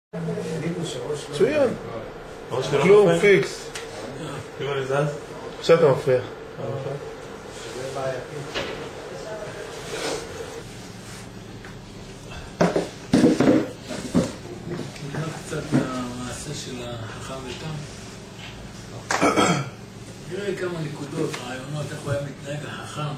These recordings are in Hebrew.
מצוין. כלום, פיקס. עכשיו אתה מפריע. נקרא קצת מהמעשה של החכם ותם. נראה כמה נקודות, רעיונות, איך הוא היה מתנהג החכם.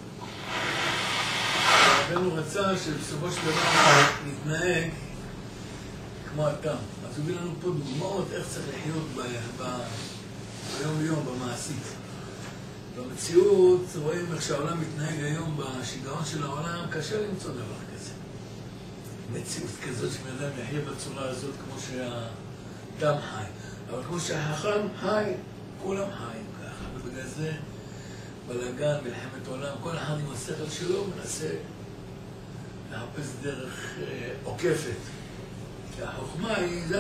רבנו רצה שבסופו של דבר נתנהג כמו התם. אז הוא הביא לנו פה דוגמאות איך צריך לחיות ביום יום, במעשית. במציאות רואים איך שהעולם מתנהג היום בשיגעון של העולם, קשה למצוא דבר כזה. מציאות כזאת שבן אדם יחיה בצורה הזאת כמו שהדם חי. אבל כמו שהחכם חי, כולם חיים ככה. ובגלל זה בלגן, מלחמת עולם, כל אחד עם השכל שלו מנסה לחפש דרך עוקפת. החוכמה היא, זה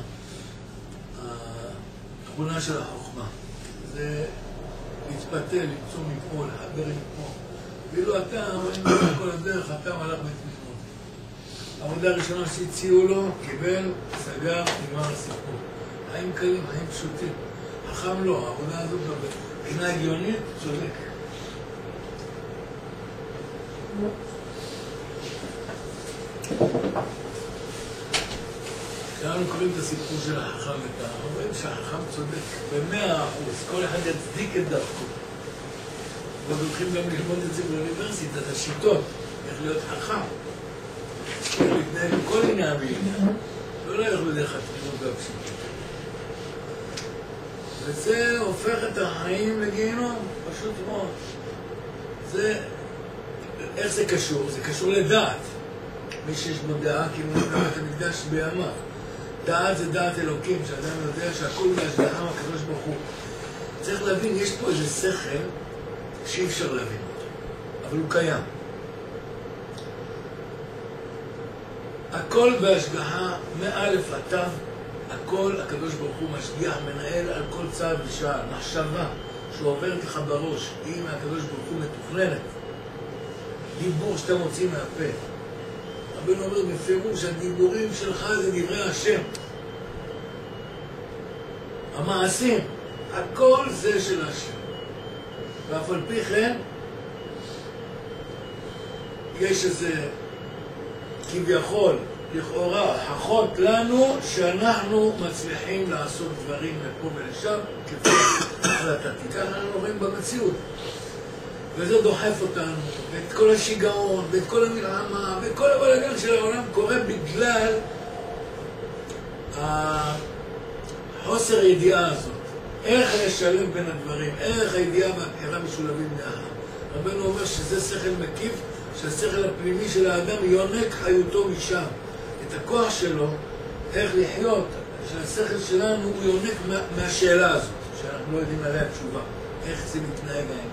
התכונה של החוכמה. זה להתפתל, למצוא מפה, לחבר מפה. ואילו אתה, כל הדרך, אתה הלך בתמיכות. העבודה הראשונה שהציעו לו, קיבל, סגר, נגמר הסיפור. חיים קלים, חיים פשוטים. חכם לא, העבודה הזאת בבחינה הגיונית, צודק. כשאנחנו קוראים את הסיפור של החכם ותם, רואים שהחכם צודק ב100%, כל אחד יצדיק את דרכו. ועוד הולכים גם ללמוד את זה באוניברסיטה, את השיטות, איך להיות חכם. איך להתנהל עם כל עניין בעניין, ולא איך בדרך התמימות והפשוטות. וזה הופך את החיים לגיהנום, פשוט מאוד. איך זה קשור? זה קשור לדעת. מי שיש בו דעה, כאילו נקרא את המקדש בימיו. דעת זה דעת אלוקים, שאדם יודע שהכל בהשגחה מהקדוש ברוך הוא. צריך להבין, יש פה איזה שכל שאי אפשר להבין אותו, אבל הוא קיים. הכל בהשגחה, מאלף עד תו, הכל הקדוש ברוך הוא משגיח, מנהל על כל צעד ושעל, מחשבה שעוברת לך בראש, היא מהקדוש ברוך הוא מתוכננת. דיבור שאתה מוציא מהפה. רבנו אומר בפירוש, הדיבורים שלך זה דברי השם. המעשים, הכל זה של השם. ואף על פי כן, יש איזה כביכול, לכאורה, חכות לנו שאנחנו מצליחים לעשות דברים לפה ולשם, כפי החלטתי. כאן אנחנו רואים במציאות. וזה דוחף אותנו, ואת כל השיגעון, ואת כל המלחמה, וכל הבלגן של העולם קורה בגלל החוסר הידיעה הזאת. איך לשלם בין הדברים, איך הידיעה והבחירה משולבים יחד. רבנו אומר שזה שכל מקיף, שהשכל הפנימי של האדם יונק חיותו משם. את הכוח שלו, איך לחיות, שהשכל שלנו הוא יונק מהשאלה הזאת, שאנחנו לא יודעים עליה תשובה. איך זה מתנהג העניין.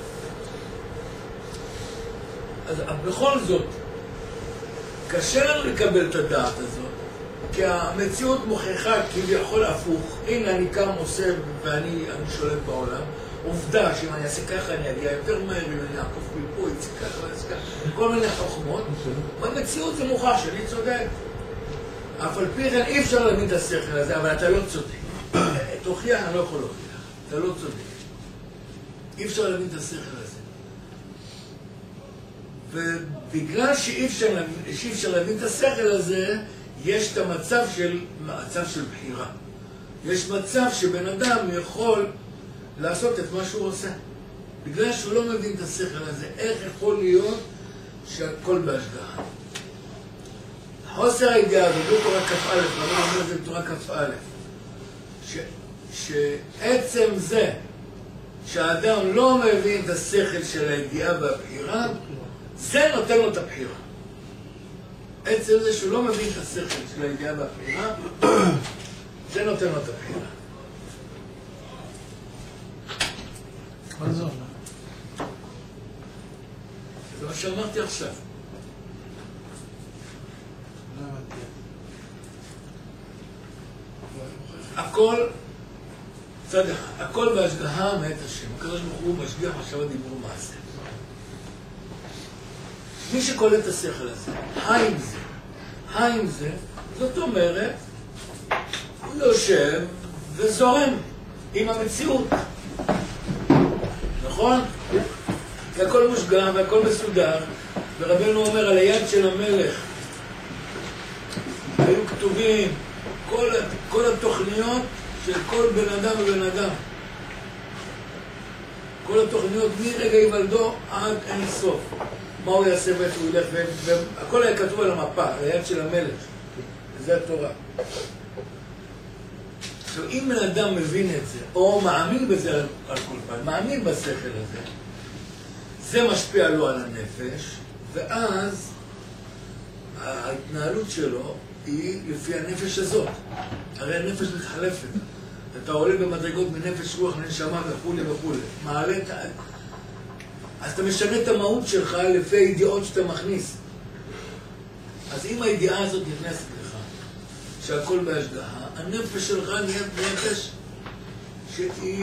אז בכל זאת, קשה לנו לקבל את הדעת הזאת, כי המציאות מוכיחה כביכול הפוך. הנה אני קם עושה ואני שולט בעולם. עובדה שאם אני אעשה ככה אני אגיע יותר מהר, אם אני אעקוף מפה, יצא ככה ואני אעשה ככה. כל מיני חוכמות. במציאות זה מוכח שאני צודק. אף על פי כן אי אפשר להבין את השכל הזה, אבל אתה לא צודק. תוכיח, אני לא יכול להוכיח. אתה לא צודק. אי אפשר להבין את השכל הזה. ובגלל שאי אפשר להבין את השכל הזה, יש את המצב של בחירה. יש מצב שבן אדם יכול לעשות את מה שהוא עושה. בגלל שהוא לא מבין את השכל הזה, איך יכול להיות שהכל בהשגחה? חוסר הידיעה, זה תורה כ"א, אני אומר את זה בתורה כ"א, שעצם זה שהאדם לא מבין את השכל של הידיעה והבחירה, זה נותן לו את הבחירה. עצם זה שהוא לא מבין את השכל של הידיעה והבחירה, זה נותן לו את הבחירה. מה זה אומר? זה מה שאמרתי עכשיו. הכל, צד אחד, הכל בהשגחה מאת השם. הקדוש ברוך הוא משגיח מחשבה דיבור מעשה. מי שקולט את השכל הזה, חי עם זה, זאת אומרת, הוא יושב וזורם עם המציאות. נכון? כי הכל מושגע והכל מסודר, ורבנו אומר על היד של המלך היו כתובים כל התוכניות של כל בן אדם ובן אדם. כל התוכניות מרגע היוולדו עד אין סוף. מה הוא יעשה ואיפה הוא ילך, והכל היה כתוב על המפה, על היד של המלך. וזה התורה. עכשיו, אם בן אדם מבין את זה, או מאמין בזה על כל פעם, מאמין בשכל הזה, זה משפיע לו על הנפש, ואז ההתנהלות שלו היא לפי הנפש הזאת. הרי הנפש מתחלפת. אתה עולה במדרגות מנפש רוח לנשמה וכולי וכולי. מעלה את... אז אתה משנה את המהות שלך לפי הידיעות שאתה מכניס. אז אם הידיעה הזאת נכנסת לך, שהכל בהשגחה, הנפש שלך נהיית נפש שהיא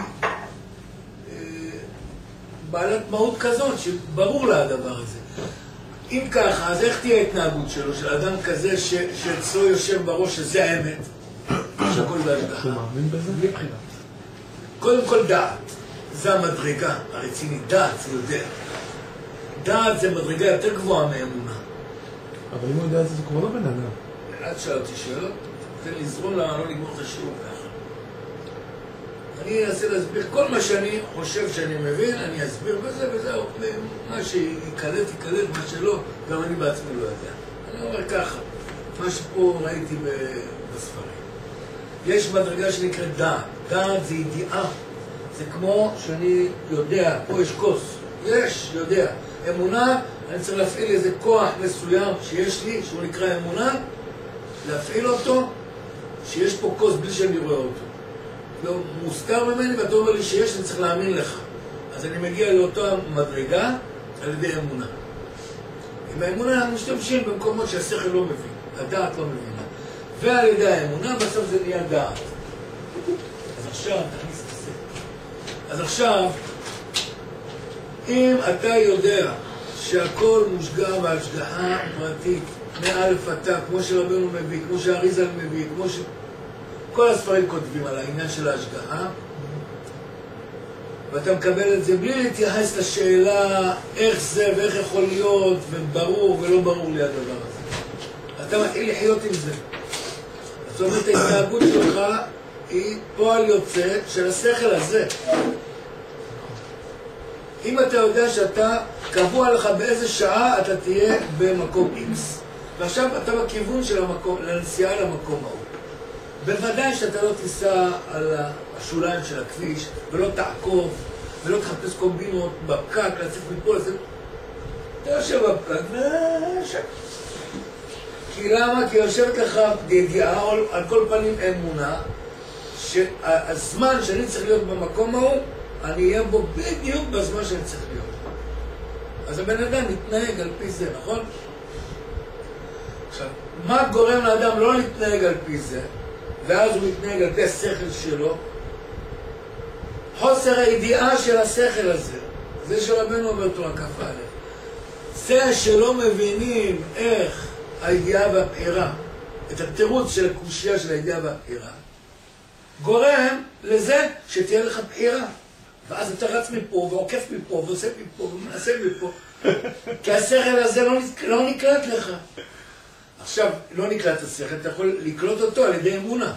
בעלת מהות כזאת, שברור לה הדבר הזה. אם ככה, אז איך תהיה ההתנהגות שלו, של אדם כזה שאצלו יושב בראש שזה האמת, שהכל בהשגחה? הוא מאמין בזה? בלי בחינה. קודם כל דעת, זה המדרגה הרצינית, דעת זה יודע. דעת זה מדרגה יותר גבוהה מאמונה. אבל אם הוא יודע את זה, זה כבר לא בן אדם. עד שאלתי שאלות, תן לזרום למה לא לגמור את השיעור ככה. אני אנסה להסביר כל מה שאני חושב שאני מבין, אני אסביר בזה וזהו. מה שיקלט, יקלט, מה שלא, גם אני בעצמי לא יודע. אני אומר ככה, מה שפה ראיתי בספרים. יש מדרגה שנקראת דעת. דעת זה ידיעה. זה כמו שאני יודע, פה יש כוס. יש, יודע. אמונה, אני צריך להפעיל איזה כוח מסוים שיש לי, שהוא נקרא אמונה, להפעיל אותו, שיש פה כוס בלי שאני רואה אותו. לא מוזכר ממני, ואתה אומר לי שיש, אני צריך להאמין לך. אז אני מגיע לאותה מדרגה על ידי אמונה. עם האמונה אנחנו משתמשים במקומות שהשכל לא מבין, הדעת לא מבינה. ועל ידי האמונה בסוף זה נהיה דעת. אז עכשיו, תכניס את זה. אז עכשיו, אם אתה יודע שהכל מושגע בהשגחה פרטית, מאלף עד תו, כמו שרבנו מביא, כמו שהאריזל מביא, כמו ש... כל הספרים כותבים על העניין של ההשגחה, ואתה מקבל את זה בלי להתייחס לשאלה איך זה ואיך יכול להיות, וברור ולא ברור לי הדבר הזה. אתה מתחיל לחיות עם זה. זאת אומרת, ההתנהגות שלך היא פועל יוצא של השכל הזה. אם אתה יודע שאתה קבוע לך באיזה שעה אתה תהיה במקום X, ועכשיו אתה בכיוון של המקום, לנסיעה למקום ההוא. בוודאי שאתה לא תיסע על השוליים של הכביש, ולא תעקוב, ולא תחפש קומבינות בפקק, להציף מפה לזה. אתה יושב בפקק, ושם. כי למה? כי יושבת לך ידיעה, על כל פנים אמונה, שהזמן שאני צריך להיות במקום ההוא, אני אהיה בו בדיוק בזמן שאני צריך להיות. אז הבן אדם מתנהג על פי זה, נכון? עכשיו, מה גורם לאדם לא להתנהג על פי זה, ואז הוא מתנהג על פי השכל שלו? חוסר הידיעה של השכל הזה. זה שרבנו אומר תורה כ"א. זה שלא מבינים איך הידיעה והבחירה, את התירוץ של הקושיה של הידיעה והבחירה, גורם לזה שתהיה לך בחירה. ואז אתה רץ מפה ועוקף מפה ועושה מפה ומנסה מפה. כי השכל הזה לא נקלט לך. עכשיו, לא נקלט השכל, אתה יכול לקלוט אותו על ידי אמונה.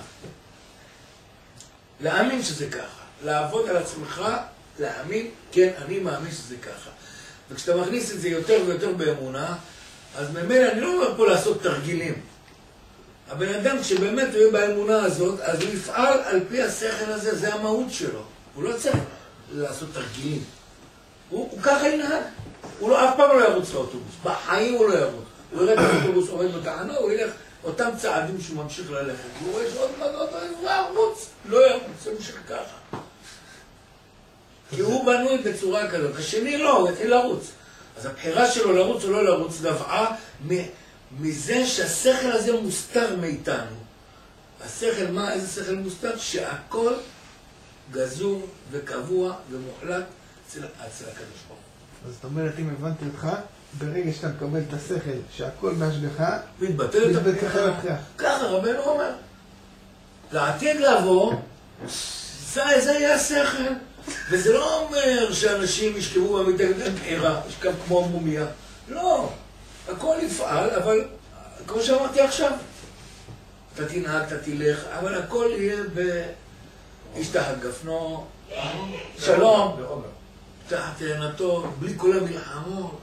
להאמין שזה ככה. לעבוד על עצמך, להאמין, כן, אני מאמין שזה ככה. וכשאתה מכניס את זה יותר ויותר באמונה, אז ממילא אני לא אומר פה לעשות תרגילים. הבן אדם שבאמת הוא יהיה באמונה הזאת, אז הוא יפעל על פי השכל הזה, זה המהות שלו. הוא לא צריך לעשות תרגילים. הוא ככה ינהג. הוא לא, אף פעם לא ירוץ לאוטובוס. בחיים הוא לא ירוץ. הוא יראה את האוטובוס עומד בתחנה, הוא ילך אותם צעדים שהוא ממשיך ללכת. הוא רואה שעוד מדעות, הוא ירוץ. לא ירוץ, הוא ממשיך ככה. כי הוא בנוי בצורה כזאת. השני לא, הוא יתחיל לרוץ. אז הבחירה שלו לרוץ או לא לרוץ נבעה מזה שהשכל הזה מוסתר מאיתנו. השכל, מה? איזה שכל מוסתר? שהכל גזור וקבוע ומוחלט אצל הקדוש ברוך הוא. אז זאת אומרת, אם הבנתי אותך, ברגע שאתה מקבל את השכל, שהכל מהשגחה, מתבטל את הפניחה. ככה רבנו אומר. לעתיד לבוא, זה יהיה השכל. וזה לא אומר שאנשים ישכבו במיטה בחירה, ישכב כמו מומיה. לא, הכל יפעל, אבל כמו שאמרתי עכשיו, אתה תנהג, אתה תלך, אבל הכל יהיה איש תחת גפנו, שלום, תחת תאנתו, בלי כל המלחמות.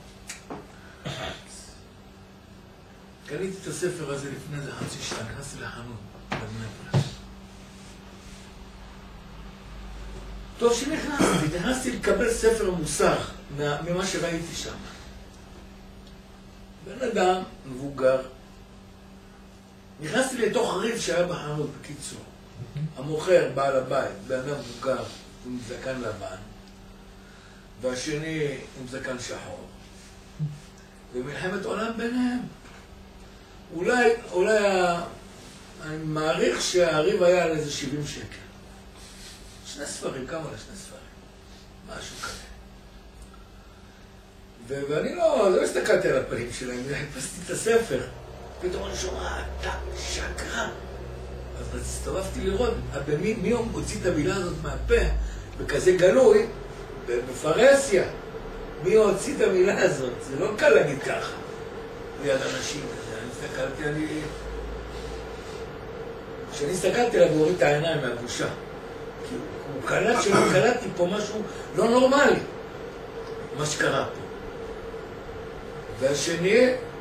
קניתי את הספר הזה לפני זה חצי שעה, נכנסתי לחנות, בבני ברק. טוב שנכנסתי לקבל ספר מוסר ממה שראיתי שם. בן אדם מבוגר, נכנסתי לתוך ריב שהיה בחנות בקיצור. המוכר, בעל הבית, בן אדם מבוגר עם זקן לבן, והשני עם זקן שחור. ומלחמת עולם ביניהם. אולי אני מעריך שהריב היה על איזה 70 שקל. 2 ספרים, כמה עולה 2 ספרים? משהו כזה. ואני לא הסתכלתי על הפנים שלהם, חיפשתי את הספר. פתאום אני שומע, אתה שקרן. אז הסתובבתי לראות, מי הוציא את המילה הזאת מהפה, בכזה גלוי, בפרהסיה. מי הוציא את המילה הזאת? זה לא קל להגיד ככה. ליד אנשים כזה, כשאני הסתכלתי עליו, הוא הוריד את העיניים מהבושה. כי הוא קלטתי פה משהו לא נורמלי, מה שקרה פה. והשני,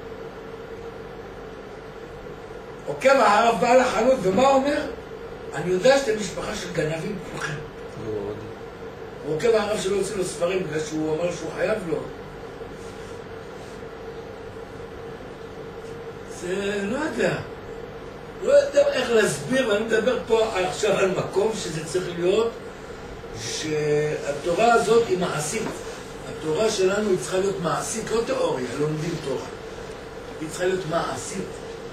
עוקב אחריו בעל החנות, ומה אומר? אני יודע שאתם משפחה של גנבים כולכם. הוא עוקב אחריו שלא יוצא לו ספרים, בגלל שהוא אמר שהוא חייב לו. זה לא יודע איך להסביר, ואני מדבר פה עכשיו על מקום שזה צריך להיות, שהתורה הזאת היא מעשית. התורה שלנו היא צריכה להיות מעשית, לא תיאוריה, לא לומדים תורה. היא צריכה להיות מעשית.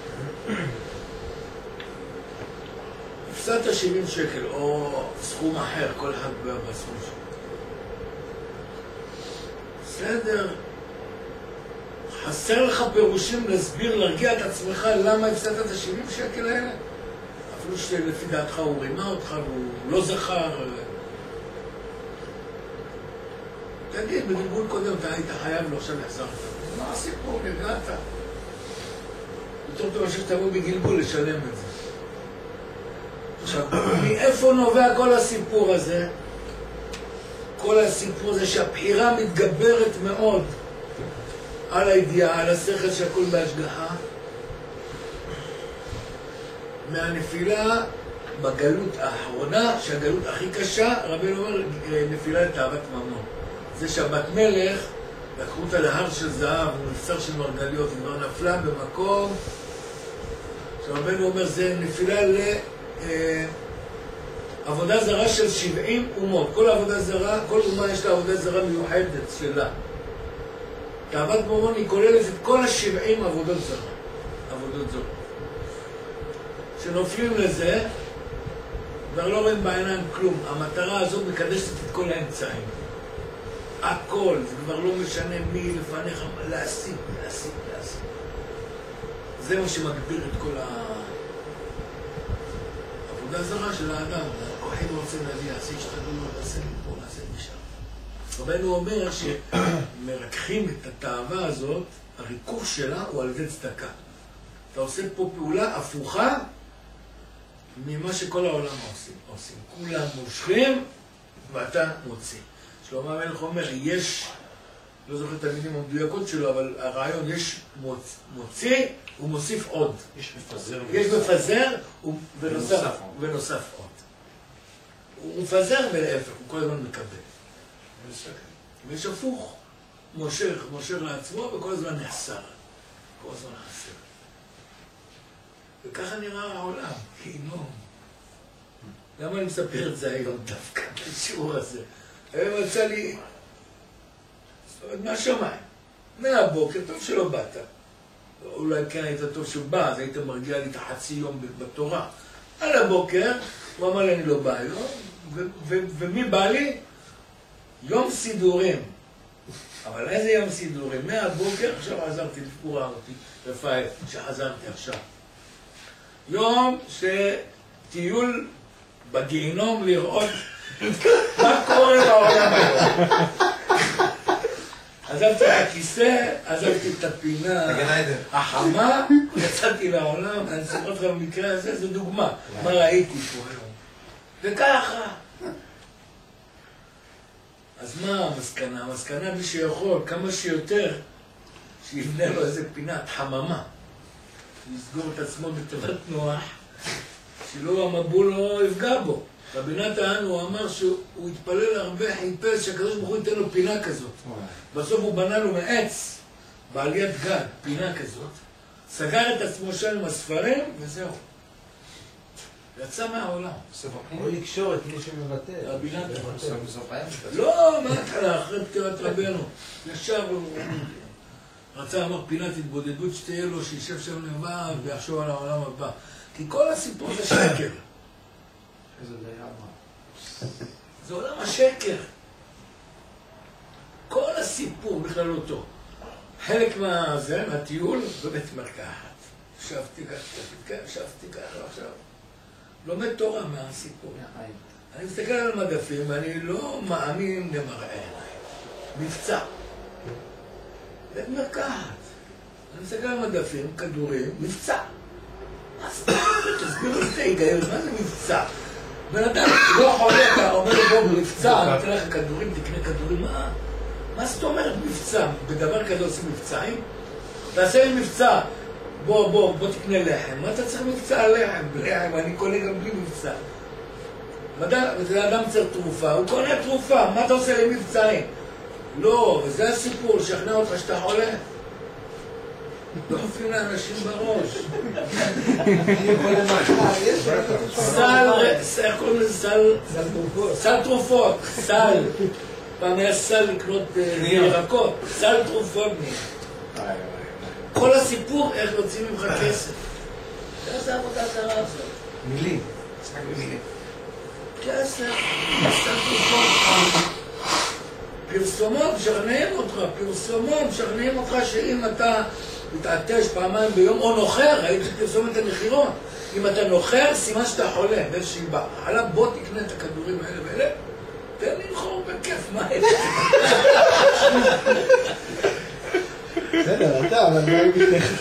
הפסדת 70 שקל, או סכום אחר, כל אחד בסכום שלו. בסדר. חסר לך פירושים להסביר, להרגיע את עצמך למה הפסדת את ה-70 שקל האלה? אפילו שלפי דעתך הוא רימה אותך והוא לא זכר. תגיד, בגלגול קודם אתה היית חייב לו, עכשיו יחזרת. מה הסיפור? נרגעת. יותר טוב עכשיו תבוא בגלגול לשלם את זה. עכשיו, מאיפה נובע כל הסיפור הזה? כל הסיפור הזה שהבחירה מתגברת מאוד על הידיעה, על השכל שהכל בהשגחה, מהנפילה בגלות האחרונה, שהגלות הכי קשה, רבינו אומר, נפילה לתאוות ממון. זה שהבת מלך, לקחו אותה להר של זהב, ומבשר של מרגליות, וכבר נפלה במקום, שרבינו אומר, זה נפילה לעבודה זרה של 70 אומות. כל עבודה זרה, כל אומה יש לה עבודה זרה מיוחדת שלה. תאוות ממון היא כוללת את כל ה-70 עבודות זרה. עבודות זרה. שנופלים לזה, כבר לא רואים בעיניים כלום. המטרה הזאת מקדשת את כל האמצעים. הכל, זה כבר לא משנה מי לפניך, להשיג. זה מה שמגביר את כל העבודה זרה של האדם. הכוחים רוצים להביא, עשי שתדלו, נעשה מפה, נעשה משם. רבנו אומר שמרככים את התאווה הזאת, הריכוך שלה הוא על ידי צדקה. אתה עושה פה פעולה הפוכה ממה שכל העולם עושים. כולם מושכים ואתה מוציא. שלמה המלך אומר, יש, לא זוכר את המילים המדויקות שלו, אבל הרעיון, יש מוציא ומוסיף עוד. יש מפזר. יש מפזר ונוסף עוד. הוא מפזר ולהפך, הוא כל הזמן מקבל. ויש הפוך, מושך לעצמו וכל הזמן נחסר. כל הזמן נחסר. וככה נראה העולם, גיהנום. למה אני מספר את זה היום דווקא, בשיעור הזה? היום יצא לי, זאת אומרת, מהשמיים. מהבוקר, טוב שלא באת. אולי כן היית טוב שבא, אז היית מרגיע לי את החצי יום בתורה. על הבוקר, הוא אמר לי, אני לא בא היום, ומי בא לי? יום סידורים. אבל איזה יום סידורים? מהבוקר, עכשיו עזרתי לפקורה אותי, רפאל, שחזרתי עכשיו. יום שטיול בגיהינום לראות מה קורה בעולם הזה. עזבתי את הכיסא, עזבתי את הפינה החמה, יצאתי לעולם, אני אספר לך במקרה הזה, זו דוגמה, מה ראיתי פה היום. וככה. אז מה המסקנה? המסקנה מי שיכול, כמה שיותר, שיבנה לו איזה פינת חממה. שיסגור את עצמו בתיבת נוח, שלא המבול לא יפגע בו. רבי נתן הוא אמר שהוא התפלל הרבה, חיפש שהקדוש ברוך הוא ייתן לו פינה כזאת. בסוף הוא בנה לו מעץ, בעליית גג, פינה כזאת, סגר את עצמו שם עם הספרים, וזהו. יצא מהעולם. או לקשור את מי שמבטא. רבי נתן. לא, מההתחלה, אחרי פטירת רבנו. ישב, רצה אמר פינת התבודדות שתהיה לו, שישב שם לבד ויחשוב על העולם הבא. כי כל הסיפור זה שקר. זה עולם השקר. כל הסיפור בכללותו. חלק מהטיול בבית מרקחת. ישבתי ככה עכשיו. לומד תורה מהסיפור. אני מסתכל על מדפים ואני לא מאמין למראה עיניים. מבצע. בית מרקחת. אני מסתכל על מדפים, כדורים, מבצע. תסבירו את ההיגיון, מה זה מבצע? בן אדם לא חולה, אתה אומר לו בוא מבצע, אני אתן לך כדורים, תקנה כדורים, מה זאת אומרת מבצע? בדבר כזה עושים מבצעים? תעשה לי מבצע, בוא תקנה לחם, מה אתה צריך מבצע על לחם? לחם, אני קונה גם בלי מבצע. אדם צריך תרופה, הוא קונה תרופה, מה אתה עושה לי מבצעים? לא, וזה הסיפור, שכנע אותך שאתה חולה. דוחפים לאנשים בראש. איך קוראים לזה? סל תרופות. סל. פעם היה סל לקנות ירקות. סל תרופות. כל הסיפור איך יוצאים ממך כסף. זה העבודה הקרה הזאת. מילים. כסף. סל תרופות. פרסומות משכנעים אותך שאם אתה מתעטש פעמיים ביום או נוחר, הייתי פרסומת המחירות. אם אתה נוחר, סימן שאתה חולה באיזושהי בעלה, בוא תקנה את הכדורים האלה ואלה, תן לי לחור בכיף, מה אין? בסדר, אתה, אבל מה היא מתך?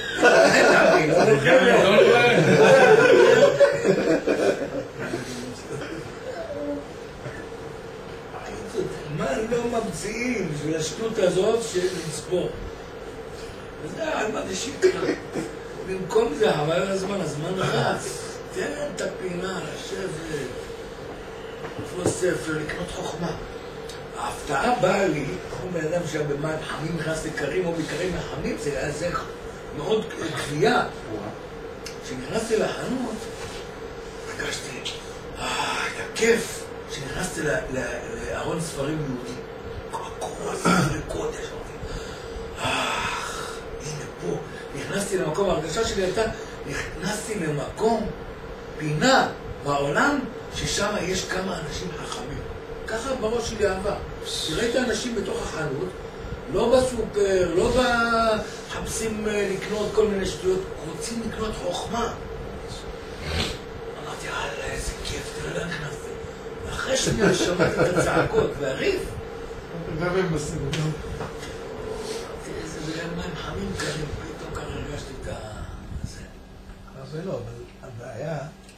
מה לא ממציאים בשביל השטות הזאת של לספור? וזה על מה זה שקרה. במקום זה, אבל הזמן רץ. תן את הפינה, לשבת, לפרוס ספר, לקנות חוכמה. ההפתעה באה לי, כמו בן אדם שהיה במים חמים, נכנס לקרים או בקרים מחמים, זה היה זה מאוד קביעה. כשנכנסתי לחנות, הרגשתי, את הכיף. כשנכנסתי לארון ספרים יהודים, כל ספרי קודש, הנה פה, נכנסתי למקום, ההרגשה שלי הייתה, נכנסתי למקום, פינה בעולם, ששם יש כמה אנשים חכמים. ככה בראש שלי אהבה. ראיתי אנשים בתוך החנות, לא בסופר, לא מחפשים לקנות כל מיני שטויות, רוצים לקנות חוכמה. אמרתי, יאללה, איזה כיף, תראה לאן נכנסתי. אחרי שאני שמעתי את הצעקות והריב, גם הם בסדר. איזה בגלל מים חמים כאלה, פתאום ככה הרגשתי את זה. זה לא, אבל הבעיה,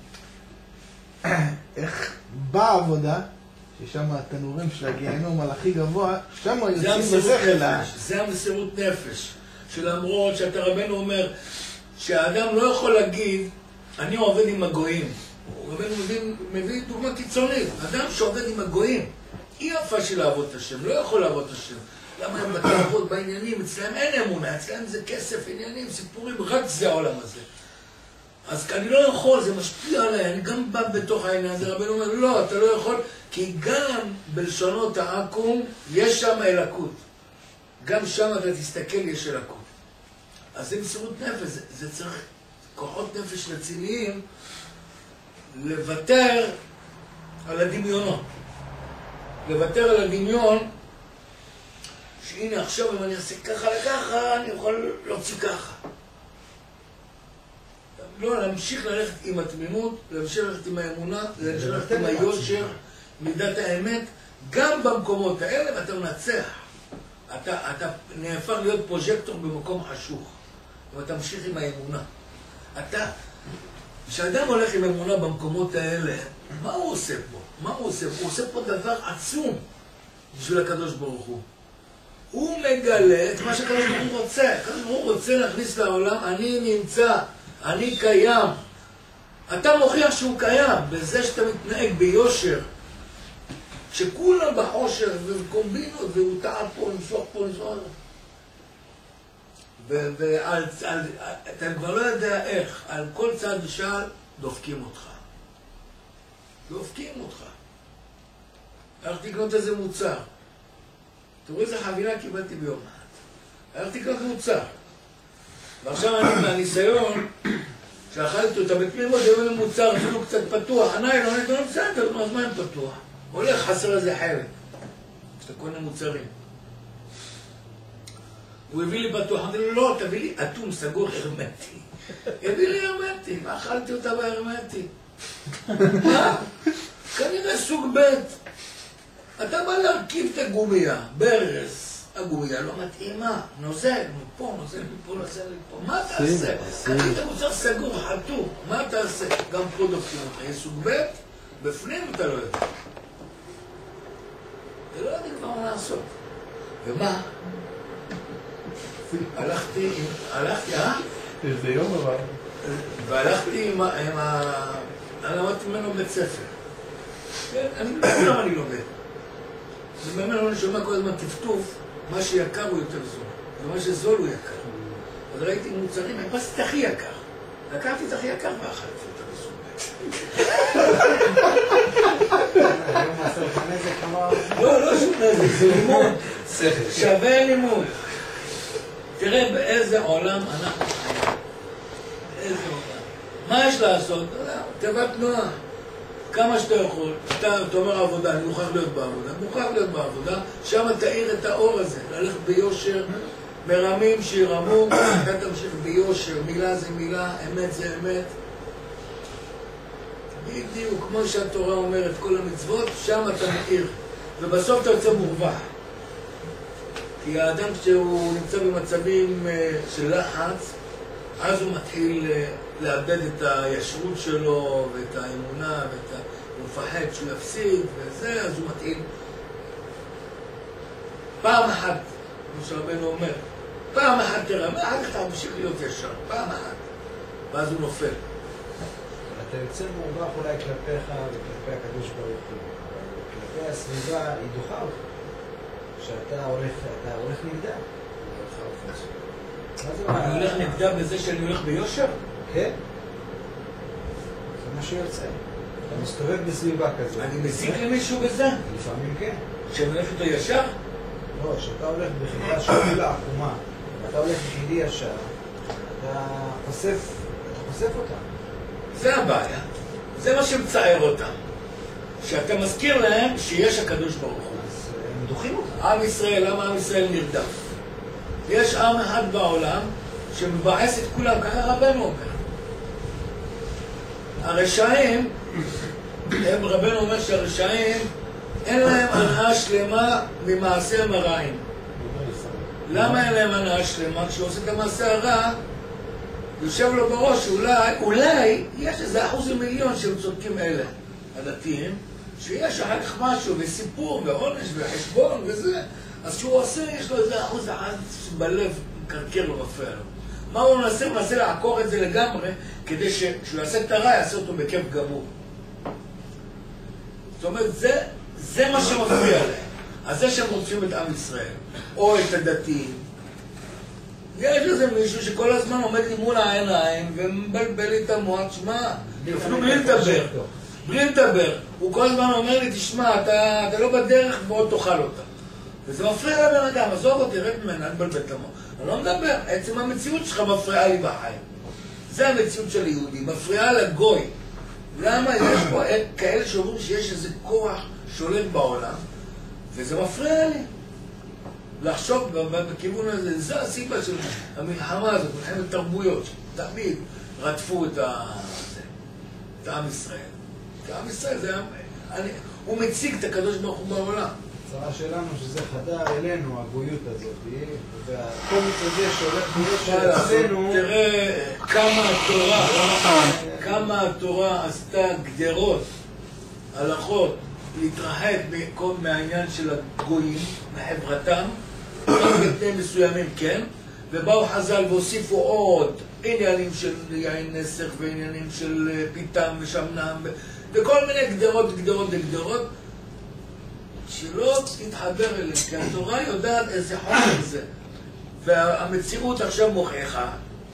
איך בעבודה, ששם התנורים של הגיהנום על הכי גבוה, שם יוצאים בשכל. זה המסירות נפש, שלמרות שאתה רבנו אומר, שהאדם לא יכול להגיד, אני עובד עם הגויים. רבנו מביא דוגמה קיצונית, אדם שעובד עם הגויים, אי יפה של לעבוד את השם, לא יכול לעבוד את השם. למה הם באתי לעבוד בעניינים? אצלהם אין אמונה, אצלהם זה כסף, עניינים, סיפורים, רק זה העולם הזה. אז אני לא יכול, זה משפיע עליי, אני גם בא בתוך העניין הזה, רבנו אומר, לא, אתה לא יכול, כי גם בלשונות העקום יש שם אלקות. גם שם אתה תסתכל, יש אלקות. אז זה מסירות נפש, זה צריך כוחות נפש רציניים, לוותר על הדמיונות. לוותר על הדמיון שהנה עכשיו אם אני אעשה ככה לככה, אני יכול להוציא ככה. לא, להמשיך ללכת עם התמימות, להמשיך ללכת עם האמונה, להמשיך ללכת עם היושר, מידת האמת, גם במקומות האלה, ואתה מנצח. אתה נהפך להיות פרוז'קטור במקום חשוך, ואתה ממשיך עם האמונה. כשאדם הולך עם אמונה במקומות האלה, מה הוא עושה פה? מה הוא עושה? הוא עושה פה דבר עצום בשביל הקדוש ברוך הוא. הוא מגלה את מה שהקדוש ברוך הוא רוצה. הקדוש ברוך הוא רוצה להכניס לעולם, אני נמצא, אני קיים. אתה מוכיח שהוא קיים, בזה שאתה מתנהג ביושר. שכולם בחושר וקומבינות, והוא טעה פה, נשוח פה, נשוח. ואתה כבר לא יודע איך, על כל צד ושעל דופקים אותך. דופקים אותך. הלכתי לקנות איזה מוצר. תראו איזה חבילה קיבלתי ביום אחד. הלכתי לקנות מוצר. ועכשיו אני מהניסיון, שאכלתי אותה בתמימות, הבאנו מוצר אפילו קצת פתוח. ענאי, לא נתנו בסדר, אז מה הם פתוח? הולך חסר איזה חלק. כשאתה קונה מוצרים. הוא הביא לי פתוח, אמרתי לו, לא, תביא לי אטום סגור הרמטי. הביא לי הרמטי, ואכלתי אותה בהרמטי. מה? כנראה סוג ב'. אתה בא להרכיב את הגומיה, ברס, הגומיה לא מתאימה, נוזל מפה, נוזל מפה, נוזל מפה. מה תעשה? קנית מוצר סגור, חתום, מה תעשה? גם פה דופקים אותך, יש סוג ב', בפנים אתה לא יודע. זה לא יודע כבר מה לעשות. ומה? הלכתי, איזה יום אבל. והלכתי עם אני למדתי ממנו בית ספר. אני לא יודע למה אני לומד. ובאמת אני שומע כל הזמן טפטוף, מה שיקר הוא יותר זול. ומה שזול הוא יקר. אז ראיתי מוצרים, הפסתי את הכי יקר. לקחתי את הכי יקר ואכלתי אותה בסוף. לא שום נזק, זה לימוד. שווה לימוד. תראה באיזה עולם אנחנו חיים. איזה עולם. מה יש לעשות? תיבת תנועה. כמה שאתה יכול. אתה אומר עבודה, אני מוכרח להיות בעבודה. שם תאיר את האור הזה. ללכת ביושר, מרמים שירמו, אתה תמשיך ביושר. מילה זה מילה, אמת זה אמת. בדיוק, כמו שהתורה אומרת, כל המצוות, שם אתה מאיר. ובסוף אתה יוצא מורווח. כי האדם כשהוא נמצא במצבים של לחץ, אז הוא מתחיל לאבד את הישרות שלו ואת האמונה, הוא מפחד שהוא יפסיד וזה, אז הוא מתחיל. פעם אחת, כמו שרבנו אומר, פעם אחת תראה, אחר כך אתה ממשיך להיות ישר, פעם אחת, ואז הוא נופל. אתה יוצא מורווח אולי כלפיך וכלפי הקדוש ברוך הוא, כלפי הסביבה היא דוחה אותך. שאתה הולך נגדה. אני הולך נגדה בזה שאני הולך ביושר? כן. זה מה שיוצא. אתה מסתובב בסביבה כזאת. אני מזיק למישהו בזה? לפעמים כן. שאני הולך איתו ישר? לא, שאתה הולך בחיבה שבילה עקומה, ואתה הולך יחידי ישר, אתה חושף אותה. זה הבעיה. זה מה שמצער אותם. שאתה מזכיר להם שיש הקדוש ברוך הוא. הם דוחים אותך. עם ישראל, למה עם ישראל נרדף? יש עם אחד בעולם שמבאס את כולם, ככה רבנו אומר. הרשעים, רבנו אומר שהרשעים אין להם הנאה שלמה ממעשיהם הרעים. למה אין להם הנאה שלמה? כשהוא עושה את המעשה הרע, יושב לו בראש, אולי יש איזה 1% מיליון שהם צודקים אלה, הדתיים, שיש אחר כך משהו, וסיפור, ועונש, וחשבון, וזה. אז כשהוא עושה, יש לו איזה 1% בלב, מקרקר לו, מפריע לו. מה הוא מנסה? הוא מנסה לעקור את זה לגמרי, כדי שכשהוא יעשה את הרע, יעשה אותו בכיף גמור. זאת אומרת, זה מה שמפריע להם. אז זה שהם רוצים את עם ישראל, או את הדתיים. יש איזה מישהו שכל הזמן עומד לי מול העיניים, ומבלבל לי את המוח, שמע, אפילו בלי לדבר. הוא כל הזמן אומר לי, תשמע, אתה לא בדרך, ועוד תאכל אותה. וזה מפריע לבן אדם, עזוב אותי, רד ממנה, אני מבלבל את המוח. אני לא מדבר, עצם המציאות שלך מפריעה לי בחיים. זה המציאות של יהודי, מפריעה לגוי. למה יש פה כאלה שאומרים שיש איזה כוח שולט בעולם, וזה מפריע לי. לחשוב בכיוון הזה. זו הסיבה של המלחמה הזאת, מלחמת תרבויות, תמיד רדפו את עם ישראל. כי עם ישראל הוא מציג את הקדוש ברוך הוא בעולם. הצרה שלנו שזה חדר אלינו, הגויות הזאת, והקומץ הזה שהולך להיות שאצלנו... תראה כמה התורה עשתה גדרות, הלכות, להתרחק מהעניין של הגויים, מחברתם, בתנאים מסוימים, כן? ובאו חז"ל והוסיפו עוד עניינים של יין נסך ועניינים של פיתם ושמנם וכל מיני גדרות שלא תתחבר אליהם, כי התורה יודעת איזה חומר זה. והמציאות עכשיו מוכיחה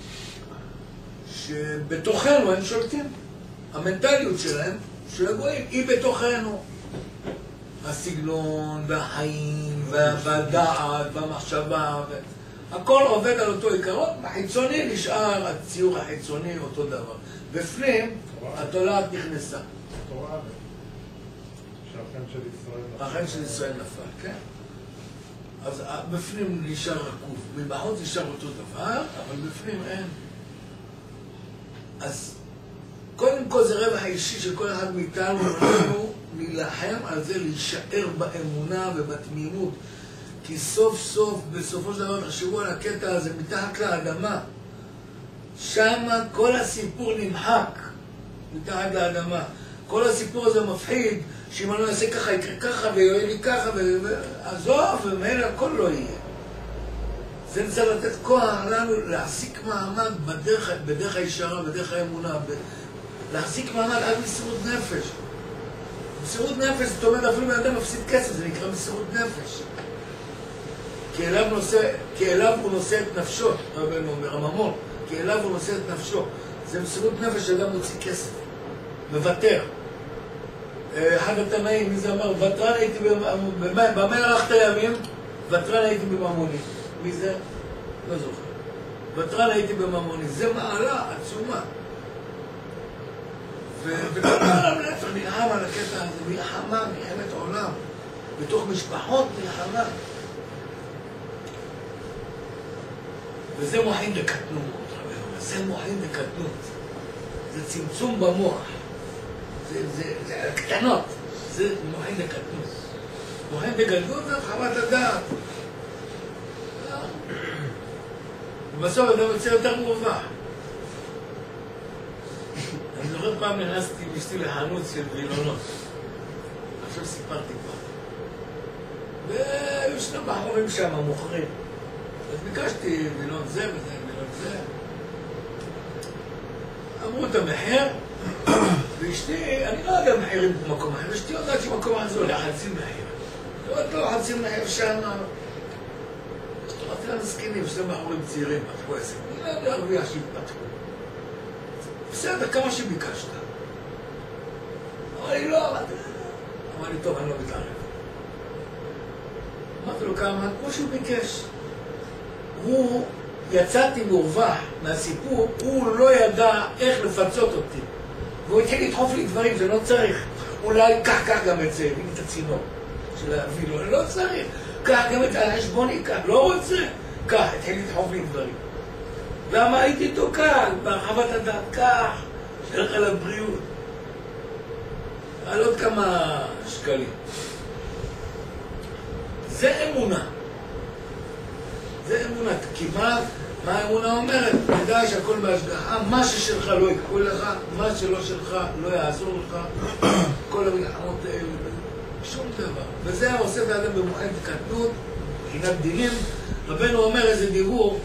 שבתוכנו הם שולטים. המנטליות שלהם, של הגויים, היא בתוכנו. הסגנון והחיים והדעת והמחשבה הכל עובד על אותו עיקרון. בחיצוני נשאר הציור החיצוני אותו דבר. בפנים התולעת נכנסה. החן של ישראל נפל, כן? אז בפנים נשאר רקוב, מבחוץ נשאר אותו דבר, אבל בפנים אין. אז קודם כל זה רווח האישי של כל אחד מאיתנו, אנחנו נילחם על זה, להישאר באמונה ובתמימות. כי סוף סוף, בסופו של דבר, תחשבו על הקטע הזה, מתחת לאדמה. שמה כל הסיפור נמחק, מתחת לאדמה. כל הסיפור הזה מפחיד, שאם אני אעשה ככה, יקרה ככה, ויהיה לי ככה, עזוב, ומאלה הכל לא יהיה. זה צריך לתת כוח לנו להחזיק מעמד בדרך הישרה, בדרך האמונה, להחזיק מעמד עד מסירות נפש. מסירות נפש, זאת אומרת, אפילו באדם מפסיד כסף, זה נקרא מסירות נפש. כי אליו הוא נושא את נפשו, רבנו אומר, הממון, כי אליו הוא נושא את נפשו. זה מסירות נפש שאדם מוציא כסף, מוותר. אחד התנאים, מי זה אמר, ותרן הייתי במה הלכת הימים? ותרן הייתי בממוני. מי זה? לא זוכר. ותרן הייתי בממוני. זה מעלה עצומה. וכל העולם להפך נלחם על הקטע הזה, מלחמה, מלחמת עולם. בתוך משפחות מלחמה. וזה מוחין לקטנות. זה מוחין לקטנות. זה צמצום במוח. זה קטנות, זה מוחין לקטנות. מוחין בגדלות זה חוות הדעת. ובסוף אדם יוצא יותר מרווח. אני זוכר פעם נכנסתי בשתי לחנות של וילונות. עכשיו סיפרתי כבר. והיו שני בחורים שם, מוכרים. אז ביקשתי וילון זה וזה, וילון זה. אמרו את המחיר, ואשתי, אני לא יודע מחירים במקום אחר, אשתי יודעת שמקום אחר זה עולה חצי מחיר. זאת לא חצי מחיר שם. אמרתי לה מסכינים, שני בחורים צעירים, פתחו עסק. אני לא יודע הרביע שהתפתחו. בסדר, כמה שביקשת. אמר לי, לא, אמר לי, טוב, אני לא מתערב. אמרתי לו כמה, כמו שהוא ביקש. הוא, יצאתי מורווח מהסיפור, הוא לא ידע איך לפצות אותי. והוא התחיל לדחוף לי דברים, זה לא צריך. אולי כך גם את זה, הביא לי את הצינור של הווילו, לא צריך. כך גם את החשבוני, כך, לא רוצה. כך, התחיל לדחוף לי דברים. למה הייתי איתו כאן, בהרחבת הדעת, כך, שלך על הבריאות. על עוד כמה שקלים. זה אמונה. זה אמונה. כי מה האמונה אומרת? תדע שהכל בהשגחה, מה ששלך לא יקחו לך, מה שלא שלך לא יעזור לך, כל המלחמות האלה, שום דבר. וזה עושה את האדם במועד קטנות, מבחינת דינים. רבנו אומר איזה דיבור,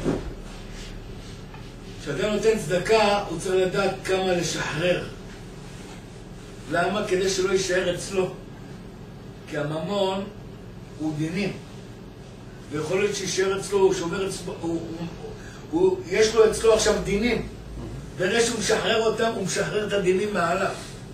כשאדם נותן צדקה, הוא צריך לדעת כמה לשחרר. למה? כדי שלא יישאר אצלו. כי הממון הוא דינים. ויכול להיות שישאר אצלו, הוא שומר אצלו, יש לו אצלו עכשיו דינים. ברגע שהוא משחרר אותם, הוא משחרר את הדינים מעליו.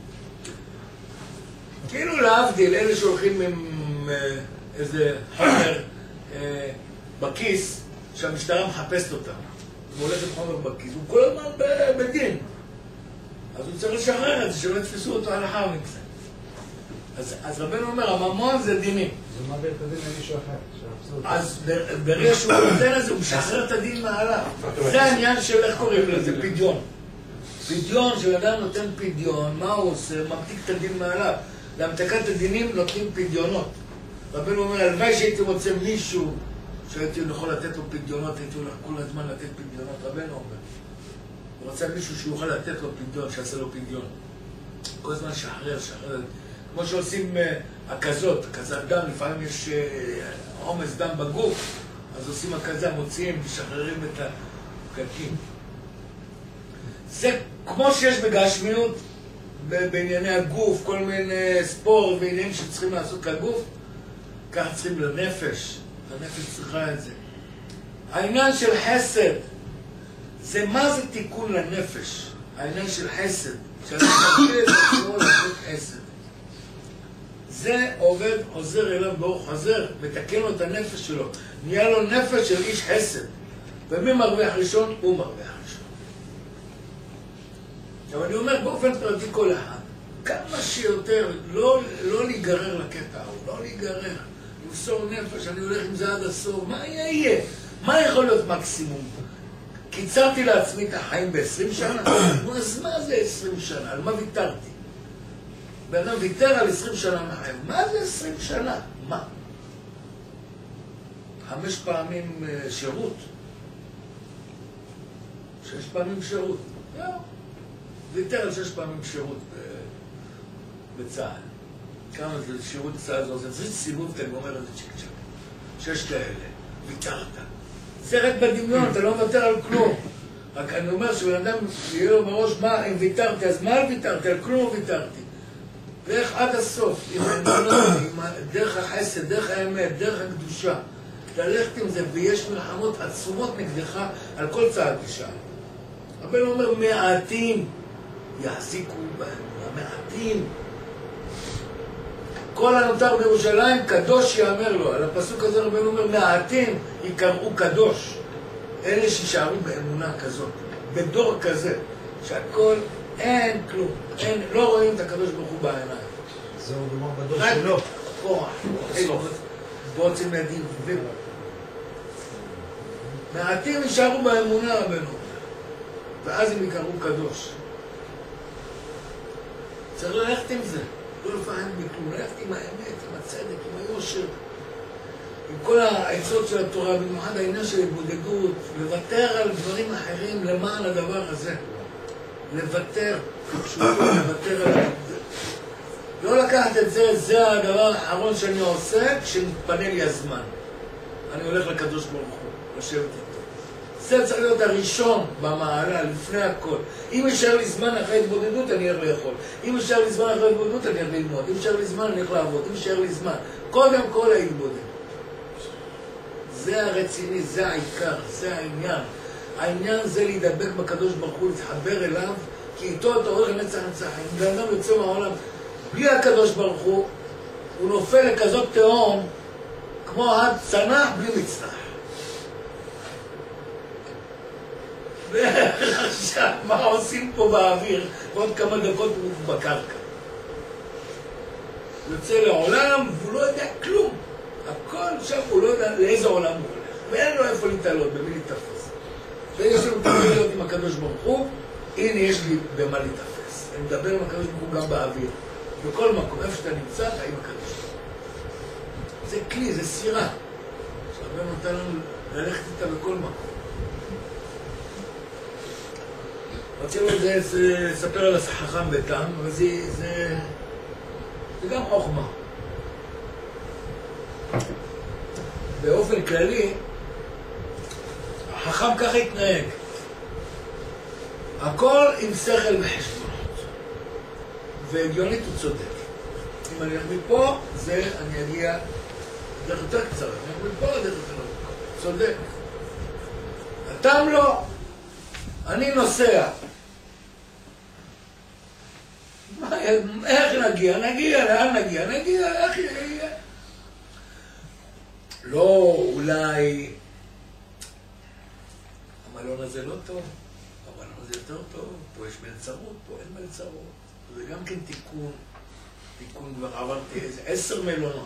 כאילו להבדיל, אלה שהולכים עם איזה חומר בכיס, שהמשטרה מחפשת אותם. הוא הולך עם חומר בכיס, הוא כל הזמן בדין. אז הוא צריך לשחרר את זה, שלא יתפסו אותו על החר מכזה. אז רבנו אומר, הממון זה דינים. זה מעביר את הדין למישהו אחר. אז ברגע שהוא נותן לזה, הוא משחרר את הדין מעליו. זה העניין של איך קוראים לזה, פדיון. פדיון, שאדם נותן פדיון, מה הוא עושה? ממתיק את הדין מעליו. להמתקת הדינים נותנים פדיונות. רבנו אומר, הלוואי שהייתי רוצה מישהו שהייתי יכול לתת לו פדיונות, הייתי הולך כל הזמן לתת פדיונות. רבנו אומר, הוא רוצה מישהו שיוכל לתת לו פדיון, שיעשה לו פדיון. כל הזמן שחרר. כמו שעושים הקזות, הקזת דם, לפעמים יש עומס דם בגוף, אז עושים הקזה, מוציאים, משחררים את הפקקים. זה כמו שיש בגשמיות, בענייני הגוף, כל מיני ספורט ועניינים שצריכים לעשות לגוף, ככה צריכים לנפש, הנפש צריכה את זה. העניין של חסד, זה מה זה תיקון לנפש? העניין של חסד, שאתה מבין את עצמו לתת חסד. זה עובד, עוזר אליו ברוך חזר, מתקן לו את הנפש שלו. נהיה לו נפש של איש חסד. ומי מרוויח ראשון? הוא מרוויח ראשון. אבל אני אומר באופן פרטי כל אחד, כמה שיותר לא להיגרר לקטע ההוא, לא להיגרר. למסור נפש, אני הולך עם זה עד הסוף, מה יהיה? מה יכול להיות מקסימום? קיצרתי לעצמי את החיים ב-20 שנה? אז מה זה 20 שנה? על מה ויתרתי? ואדם ויתר על 20 שנה מהחיים. מה זה 20 שנה? מה? 5 פעמים שירות. 6 פעמים שירות. ויתר על 6 פעמים שירות בצה"ל. כמה זה שירות בצה"ל זה עושה? זה סיבוב, אתה גומר את זה צ'יק צ'ק. 6 כאלה. ויתרת. זה רק בדמיון, אתה לא מוותר על כלום. רק אני אומר שבן אדם יהיה לו בראש, מה, אם ויתרתי, אז מה ויתרתי? על כלום ויתרתי. ואיך עד הסוף, עם דרך החסד, דרך האמת, דרך הקדושה, ללכת עם זה, ויש מלחמות עצומות נגדך על כל צעד ושעה. רבנו אומר, מעטים יחזיקו בהם, המעטים. כל הנותר בירושלים, קדוש יאמר לו. על הפסוק הזה רבנו אומר, מעטים יקראו קדוש. אלה שישארו באמונה כזאת, בדור כזה, שהכל אין כלום, אין, לא רואים את הקדוש ברוך הוא בעיניים. זהו דומה בדור שלו. כוח, בוצים ידים, מעטים יישארו באמונה רבנו, ואז הם יקראו קדוש. צריך ללכת עם זה, לא לפעמים בכלום, ללכת עם האמת, עם הצדק, עם היושר, עם כל העצות של התורה, במיוחד העניין של התבודדות, לוותר על דברים אחרים למען הדבר הזה. לוותר, לוותר על זה. לא לקחת את זה, זה הדבר האחרון שאני עושה כשמתפנה לי הזמן. אני הולך לקדוש ברוך הוא, לשבת איתו. זה צריך להיות הראשון במעלה, לפני הכל. אם יישאר לי זמן אחרי התבודדות, אני הולך לאכול. אם יישאר לי זמן אחרי התבודדות, אני הולך ללמוד. אם יישאר לי זמן, אני הולך לעבוד. אם יישאר לי זמן. קודם כל ההתבודד. זה הרציני, זה העיקר, זה העניין. העניין זה להידבק בקדוש ברוך הוא, להתחבר אליו, כי איתו אתה הולך לנצח נצח. אם בן אדם יוצא מהעולם בלי הקדוש ברוך הוא, הוא נופל לכזאת תהום, כמו הצנח בלי מצנח. ועכשיו, מה עושים פה באוויר? ועוד כמה דקות הוא בקרקע. הוא יוצא לעולם, והוא לא יודע כלום. הכל שם, הוא לא יודע לאיזה עולם הוא הולך. ואין לו איפה להתעלות, במי להתאפס. ויש לנו תמיד להיות עם הקדוש ברוך הוא, הנה יש לי במה להתאפס. אני מדבר עם הקדוש ברוך הוא גם באוויר. בכל מקום, איפה שאתה נמצא, אתה עם הקדוש ברוך הוא. זה כלי, זה סירה. שהרבה נותן לנו ללכת איתה בכל מקום. רצינו לספר על החכם ביתם, אבל זה גם חוכמה. באופן כללי, החכם ככה התנהג. הכל עם שכל וחשבונות. והגיונית הוא צודק. אם אני הולך מפה, זה אני אגיע דרך יותר קצרה. אני הולך מפה, דרך יותר קצרה. צודק. הטעם לא. אני נוסע. איך נגיע? נגיע, לאן נגיע? נגיע, איך יגיע? לא, אולי המלון הזה לא טוב, המלון הזה יותר טוב, פה יש מלצרות, פה אין מלצרות. זה גם כן תיקון. תיקון כבר עברתי איזה 10 מלונות.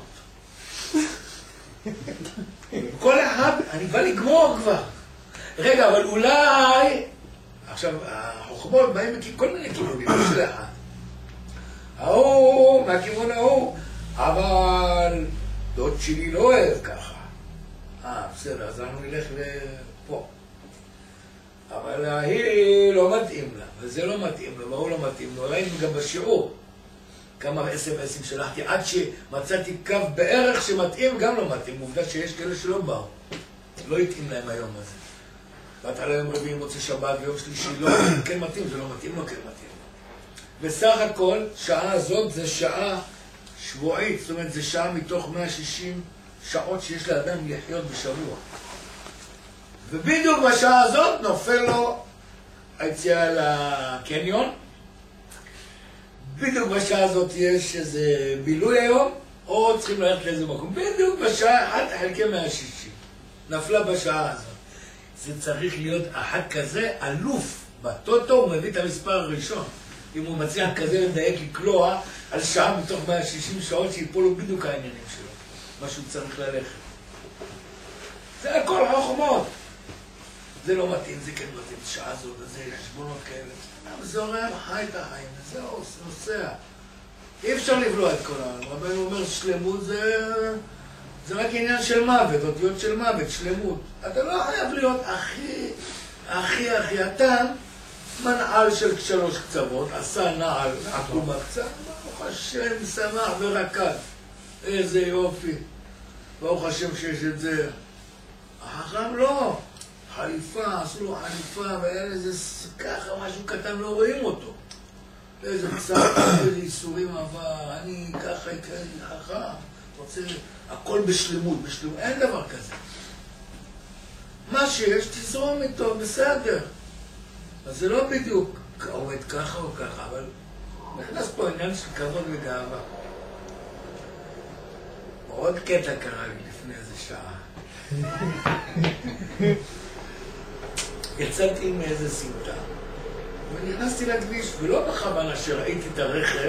כל אחד, אני בא לגמור כבר. רגע, אבל אולי... עכשיו, החוכמות באים כל מיני כיוונים, של אחד. ההוא, מהכיוון ההוא, אבל דוד שלי לא אוהב ככה. בסדר, אז אנחנו נלך לפה. אבל היא לא מתאים לה, וזה לא מתאים לה, והוא לא מתאים לה. ראינו גם בשיעור כמה SMS שלחתי, עד שמצאתי קו בערך שמתאים, גם לא מתאים. עובדה שיש כאלה שלא באו. לא התאים להם היום הזה. בהתחלה יום רביעי מוצא שבת ויום שלישי לא מתאים, כן מתאים, זה לא מתאים, לא כן מתאים. בסך הכל, שעה הזאת זה שעה שבועית, זאת אומרת, זה שעה מתוך 160 שעות שיש לאדם לחיות בשבוע. ובדיוק בשעה הזאת נופל לו היציאה לקניון. בדיוק בשעה הזאת יש איזה בילוי היום, או צריכים ללכת לאיזה מקום. בדיוק בשעה 1/160. נפלה בשעה הזאת. זה צריך להיות אחד כזה אלוף. בטוטו הוא מביא את המספר הראשון. אם הוא מצליח כזה לדייק לקלוע על שעה מתוך 160 שעות שיפול לו בדיוק העניינים שלו. מה שהוא צריך ללכת. זה הכל חוכמות. זה לא מתאים, זה כן מתאים, שעה זאת, זה חשבונות כאלה. אבל זורם, חי את החיים, זהו, נוסע. אי אפשר לבלוע את כל העולם. רבנו אומר שלמות זה רק עניין של מוות, אותיות של מוות, שלמות. אתה לא חייב להיות הכי, אתה מנעל של 3 קצוות, עשה נעל, עקום הקצה, ברוך השם, שמח ורקד. איזה יופי. ברוך השם שיש את זה. החכם לא. חליפה, עשו לו חליפה, והיה איזה ככה, משהו קטן, לא רואים אותו. איזה קצת, איזה איסורים עבר, אני ככה, חכם, רוצה, הכל בשלמות, אין דבר כזה. מה שיש, תזרום איתו, בסדר. אז זה לא בדיוק עומד ככה או ככה, אבל נכנס פה עניין של כבוד וגאווה. עוד קטע קרה לי לפני איזה שעה. יצאתי עם איזה סמטה, ונכנסתי לכביש, ולא בכוונה שראיתי את הרכב,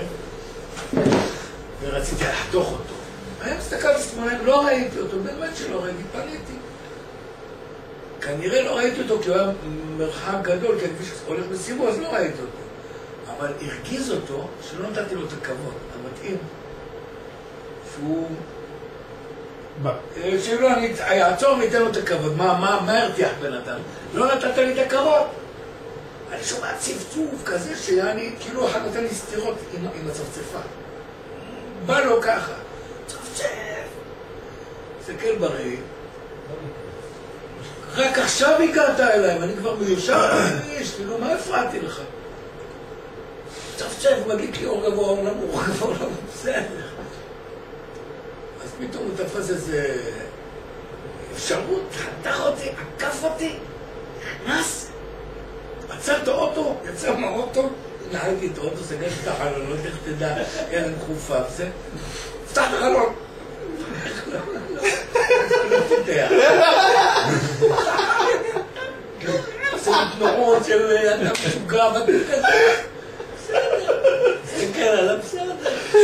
ורציתי לחתוך אותו. היה מסתכלתי סמונים, לא ראיתי אותו, באמת שלא ראיתי, פניתי. כנראה לא ראיתי אותו, כי הוא היה מרחק גדול, כי הכביש הולך בסיבוב, אז לא ראיתי אותו. אבל הרגיז אותו, שלא נתתי לו את הכבוד, המתאים, שהוא... שלא, אני אעצור ואתן לו את הכבוד. מה הרתיח בן אדם? לא נתת לי את הכבוד. אני שומע צפצוף כזה שאני, כאילו אחד נותן לי סתירות עם הצפצפה. בא לו ככה. צפצף. תסתכל בראי. רק עכשיו הגעת אליי, ואני כבר מיושר איש, כאילו, מה הפרעתי לך? צפצף, מדליק לי אור גבוה, אור נמוך, בסדר. אז פתאום הוא תפס איזה אפשרות, חתך אותי, עקף אותי, נכנס, עצר את האוטו, יצא מהאוטו, נעלתי את האוטו, סגרתי את החלון, לא איך תדע, אין חופה, וזה, פתח את החלון. לא פותח. עושה תנועות של אדם משוגע, תסתכל עליו, בסדר.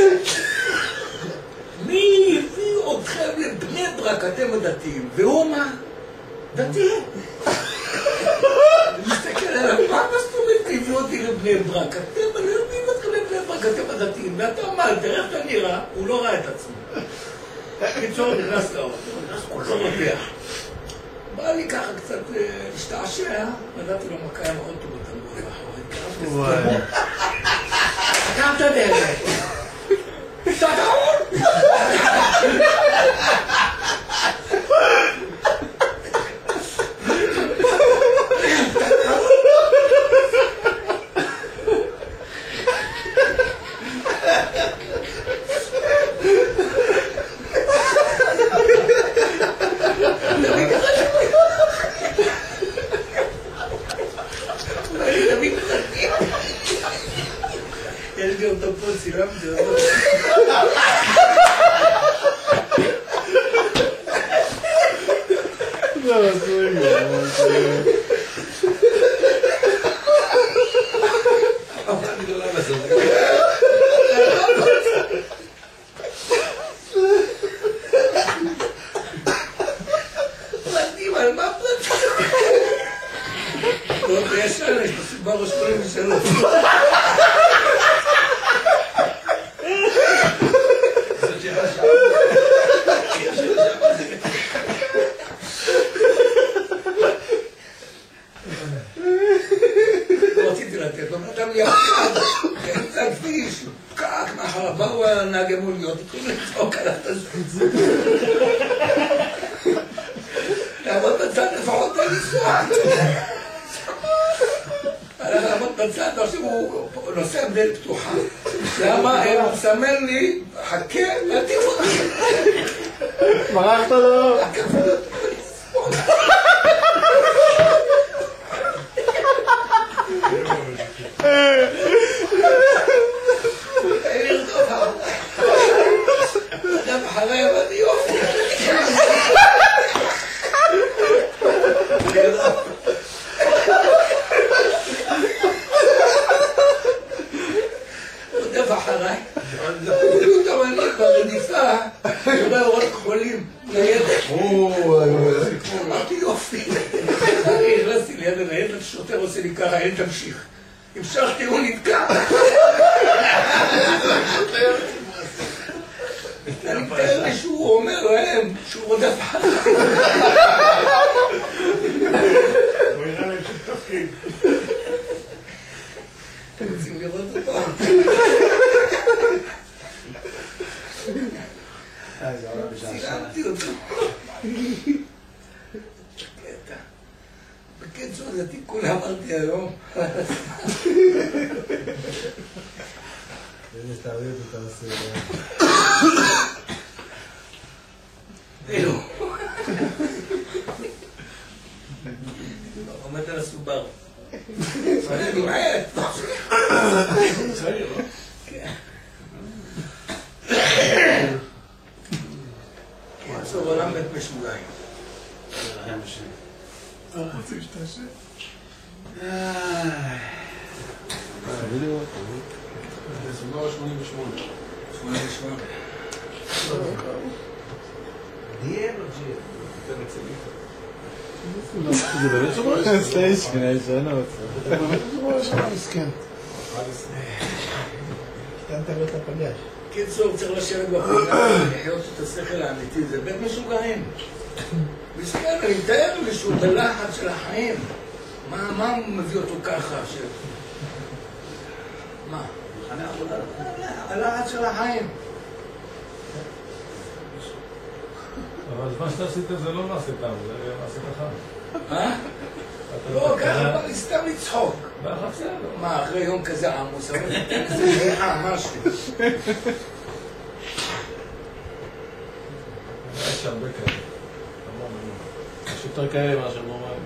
מי הביא אתכם לבני ברק, אתם הדתיים, והוא מה? דתיים. אני מסתכל עליו, מה זאת הביאו אותי לבני ברק? אתם לא יודעים אתכם לבני ברק, אתם הדתיים. ואתה אומר, תראה איך אתה נראה, הוא לא ראה את עצמו. קיצור, נכנס לאוטו, נכנס כולו רותח. בא לי ככה קצת להשתעשע, נדעתי לו מה קיים האוטו בטנבורי אחרי. סתם את הדלת. סתם! יש לי אותו פה, סילמתי אותו. לא, זה אני לא למה זה. איש, פקק מאחר, באו הנהגי מוניות, התחילו לצעוק על התזכיר. לעמוד בצד לפחות אין לנסוע. הלך לעמוד בצד, עכשיו הוא נוסע בדלת פתוחה. למה? הוא מסמן לי, חכה, והתיאור. ברחת לו? אדם אחרי אבל יופי. הוא דף אחריי. פתאום אני ברדיפה, אני רואה אורות כחולים ניידת. אמרתי יופי. אני נכנסתי ליד הניידת, שוטר עושה לי ככה, אין תמשיך. המשכתי, הוא נתקע. אני מתאר לי שהוא אומר להם שהוא רודף אחריי. הוא יראה להם של תפקיד. אתם רוצים לראות אותו? צילמתי אותו. בקיצור, זה תיקון אמרתי היום. איזה טעויות אתה עושה. אילו. עומד על הסובר. אני מעט. צעיר, לא? כן. קיצור, עולם בית משוגעים. רוצה להשתעשע? זה סוגר 88. 88. דיאן או ג'יר? זה באמת שבוע? סטייש, כנראה ישנות. זה באמת שבוע שבוע מסכן. קטנת לו את הפגש. קיצור, צריך לשבת בפינה, לחיות את השכל האמיתי, זה בית משוגעים. מסכן, אני מתאר לי שהוא בלחץ של החיים. מה מביא אותו ככה? מה? הלחץ של החיים. אבל מה שאתה עשית זה לא מעשה טעם, זה מעשה חכם. לא, ככה בא לי סתם לצחוק. בחצה, לא. מה, אחרי יום כזה עמוס, אבל זה בדיחה, משהו. יש הרבה כאלה. יש יותר כאלה מאשר נורמלי.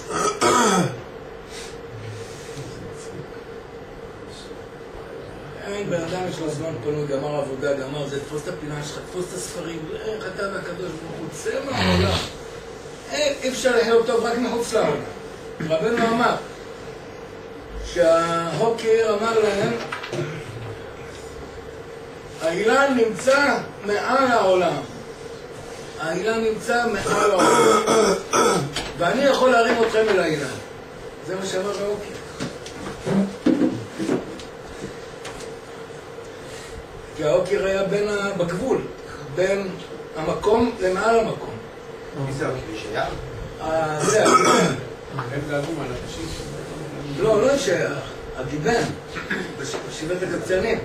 אין, בן אדם יש לו זמן פנוי, גמר עבודה, גמר זה, תפוס את הפינה שלך, תפוס את הספרים, איך אתה והקדוש ברוך הוא, צא מהעולם. אי אפשר לחיות טוב רק מחוץ לעולם. רבנו אמר, שההוקר אמר להם, האילן נמצא מעל העולם. האילן נמצא מעל העולם. ואני יכול להרים אתכם אל האילן. זה מה שאמר ההוקר. כי ההוקר היה בגבול, בין המקום למעל המקום. מי זה ההוקר? ישעיה? זה הגיבן. הם דאגו מהאנשים. לא ישעיה, הגיבן, בשבט הקבצנים.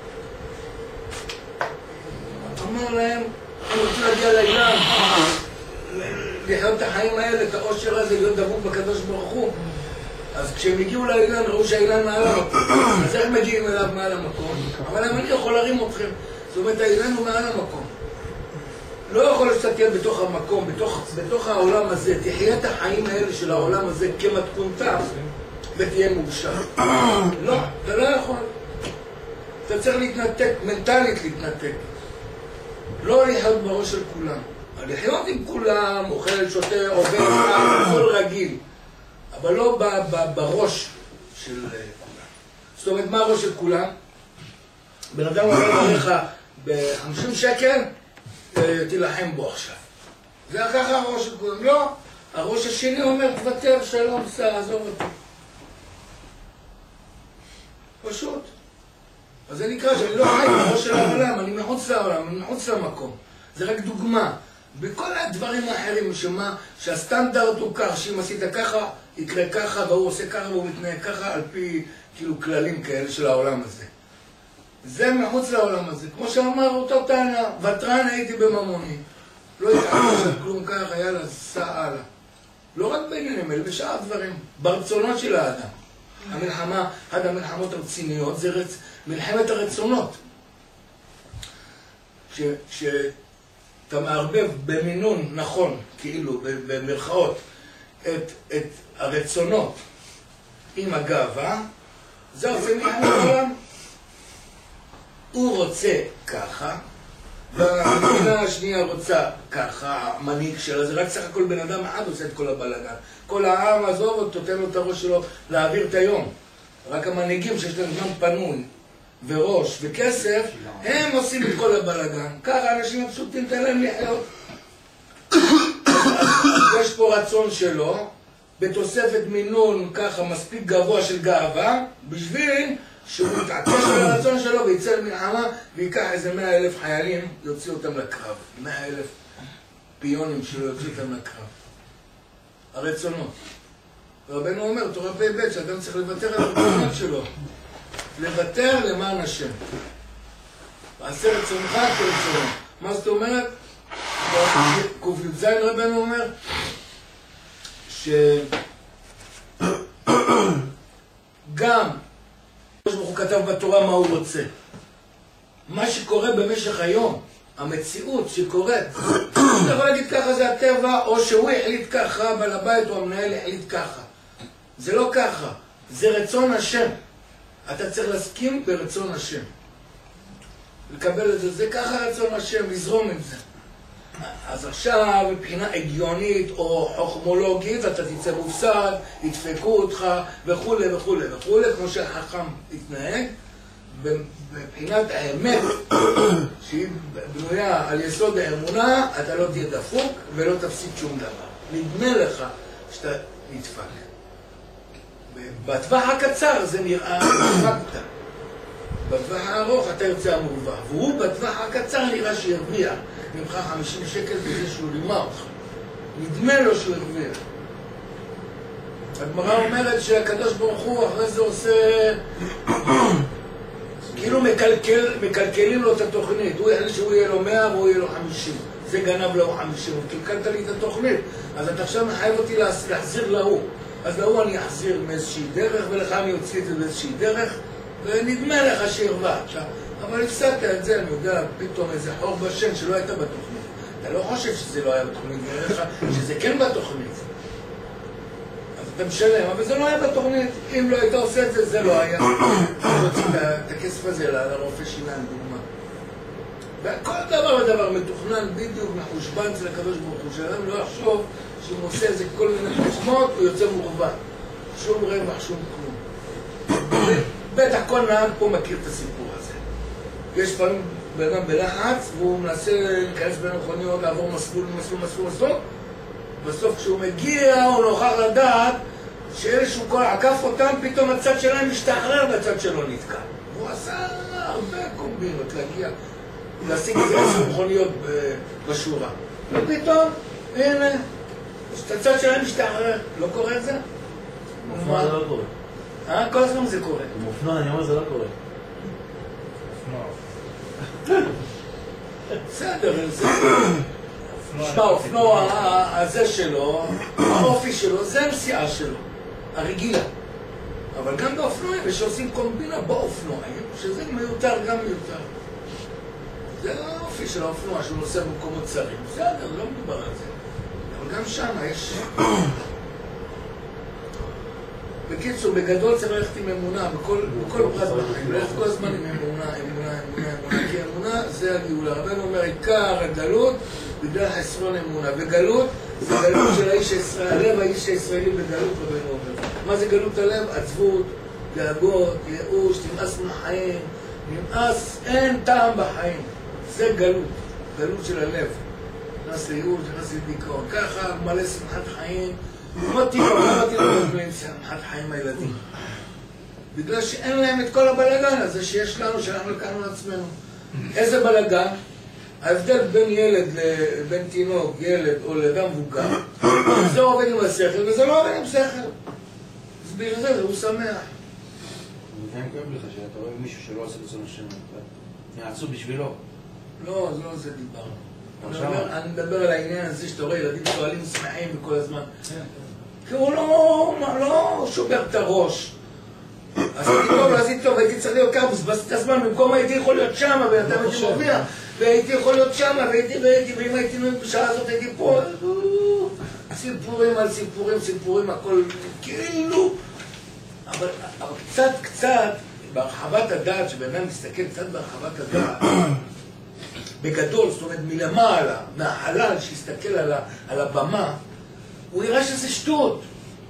אמר להם, אני רוצה להגיע לאילן, לחיות את החיים האלה, את העושר הזה, להיות דבוק בקדוש ברוך הוא. אז כשהם הגיעו לאילן, ראו שהאילן מעל המקום. אז איך מגיעים אליו מעל המקום? אבל אני יכול להרים אתכם. זאת אומרת, האילן הוא מעל המקום. לא יכול להסתכל בתוך המקום, בתוך העולם הזה. תחיה את החיים האלה של העולם הזה כמתכונתה, ותהיה מאושר. לא, אתה לא יכול. אתה צריך להתנתק, מנטלית להתנתק. לא לחיות בראש של כולם. לחיות עם כולם, אוכל, שותה, עובד, הכל רגיל. אבל לא בראש של כולם. זאת אומרת, מה הראש של כולם? בן אדם אומר לך ב-50 שקל, תילחם בו עכשיו. זה ככה הראש של כולם. לא, הראש השני אומר, תוותר, שלום, עזוב אותי. פשוט. אז זה נקרא שאני לא חי בראש של העולם, אני מחוץ לעולם, אני מחוץ למקום. זה רק דוגמה. בכל הדברים האחרים שהסטנדרט הוא כך, שאם עשית ככה, יקרה ככה, והוא עושה ככה, והוא מתנהג ככה, על פי כאילו כללים כאלה של העולם הזה. זה מחוץ לעולם הזה. כמו שאמר אותו טענה, ותרן הייתי בממוני. לא התעקש על כלום ככה, יאללה, סע הלאה. לא רק בעניינים האלה, בשאר דברים. ברצונות של האדם. המלחמה, אחת המלחמות הרציניות, זה מלחמת הרצונות. שאתה מערבב במינון נכון, כאילו, במרכאות, את הרצונות עם הגאווה, זה עושה מלחמת העולם. הוא רוצה ככה, והמדינה השנייה רוצה ככה, המנהיג שלה, זה רק סך הכל בן אדם אחד עושה את כל הבלגן. כל העם עזוב אותו, תן לו את הראש שלו להעביר את היום. רק המנהיגים שיש להם זמן פנוי וראש וכסף, הם עושים את כל הבלגן. ככה אנשים הפשוטים, תן להם לחיות. יש פה רצון שלו, בתוספת מינון ככה מספיק גבוה של גאווה, בשביל שהוא יתעקש על הרצון שלו ויצא למלחמה ויקח איזה 100,000 חיילים, יוציא אותם לקרב. 100,000 פיונים שלו יוציא אותם לקרב. הרצונות. רבנו אומר, תורה פ"ב, שאדם צריך לוותר על הרצונות שלו. לוותר למען השם. עשה רצונך כרצונו. מה זאת אומרת? ק"ז רבנו אומר שגם הוא כתב בתורה מה הוא רוצה. מה שקורה במשך היום, המציאות שקורית, אתה יכול להגיד ככה זה הטבע, או שהוא החליט ככה, בעל הבית או המנהל החליט ככה. זה לא ככה, זה רצון השם. אתה צריך להסכים ברצון השם. לקבל את זה, זה ככה רצון השם, לזרום עם זה. אז עכשיו, מבחינה הגיונית או חוכמולוגית, אתה תצא מופסד, ידפקו אותך וכו' וכו' וכו', כמו שהחכם יתנהג. מבחינת האמת, שהיא בנויה על יסוד האמונה, אתה לא תהיה דפוק ולא תפסיד שום דבר. נדמה לך שאתה נדפק. בטווח הקצר זה נראה נדפקת. בטווח הארוך אתה יוצא המורבע, והוא בטווח הקצר נראה שירוויח ממך 50 שקל בזה שהוא רימה אותך. נדמה לו שהוא הרוויח. הגמרא אומרת שהקדוש ברוך הוא אחרי זה עושה כאילו מקלקלים לו את התוכנית. הוא יחליט שהוא יהיה לו 100 והוא יהיה לו 50. זה גנב לו 50. קלקלת לי את התוכנית. אז אתה עכשיו מחייב אותי להחזיר להוא. אז להוא אני אחזיר מאיזושהי דרך, ולך אני אוציא את זה באיזושהי דרך, ונדמה לך שהרווחת. אבל הפסדת את זה, אני יודע, פתאום איזה חור בשן שלא הייתה בתוכנית. אתה לא חושב שזה לא היה בתוכנית, נראה לך שזה כן בתוכנית. אז אתה משלם, אבל זה לא היה בתוכנית. אם לא היית עושה את זה, זה לא היה. אתה רוצה את הכסף הזה לרופא שיניים, דוגמה. וכל דבר ודבר מתוכנן בדיוק מחושבן אצל הקדוש ברוך הוא, שאדם לא יחשוב שהוא עושה איזה כל מיני חוכמות, הוא יוצא מורבע. שום רווח, שום כלום. בטח כל נהג פה מכיר את הסיפור הזה. יש פעמים בן אדם בלחץ, והוא מנסה להיכנס בין מכוניות, לעבור מסלול, בסוף כשהוא מגיע, הוא נוכח לדעת שאלה שהוא כל עקף אותם, פתאום הצד שלהם משתחרר והצד שלו נתקע. הוא עשה הרבה קומבינות להגיע, להשיג את זה 10 מכוניות בשורה. ופתאום, הנה, הצד שלהם משתחרר. לא קורה את זה? מופנוע זה לא קורה. כל הזמן זה קורה. מופנוע, אני אומר זה לא קורה. בסדר, זה... האופנוע הזה שלו, האופי שלו, זה המסיעה שלו, הרגילה. אבל גם באופנועים, ושעושים קומבינה באופנועים, שזה מיותר גם מיותר. זה האופי של האופנוע, שהוא נוסע במקומות צרים. בסדר, לא מדובר על זה. אבל גם שם יש... בקיצור, בגדול צריך ללכת עם אמונה, בכל פרט בחיים, ללכת כל הזמן עם אמונה, כי אמונה זה הגאולה. רבנו אומר, עיקר הגלות בגלל חסרון אמונה, וגלות זה גלות של האיש הישראלי, הלב האיש הישראלי בגלות, רבנו אומר. מה זה גלות הלב? עצבות, דאגות, ייאוש, נמאס מהחיים, נמאס, אין טעם בחיים. זה גלות, גלות של הלב. נמאס לייאוש, נמאס לדיכאון, ככה מלא שמחת חיים. מותי לא שמחת חיים הילדים. בגלל שאין להם את כל הבלגן הזה שיש לנו, שאנחנו לקחנו לעצמנו. איזה בלגן? ההבדל בין ילד לבין תינוק, ילד או לאדם מבוגר, זה עובד עם השכל וזה לא עובד עם שכל. אז בגלל זה הוא שמח. לפעמים כואב לך שאתה רואה מישהו שלא עושה רצון השם, יעצו בשבילו. לא, זה לא זה דיברנו. אני מדבר על העניין הזה שאתה רואה ילדים שואלים שמחים וכל הזמן. כי הוא לא שובר את הראש. עשיתי טוב, הייתי צריך להיות ככה, בזבזתי את הזמן, במקום הייתי יכול להיות שמה, ואתה הייתי מוביע, והייתי יכול להיות שמה, ואם הייתי נוהג בשעה הזאת הייתי פה. סיפורים על סיפורים, הכל כאילו. אבל קצת, בהרחבת הדעת, שבן אדם מסתכל קצת בהרחבת הדעת, בגדול, זאת אומרת מלמעלה, מהחלל שיסתכל על הבמה, הוא יראה שזה שטות.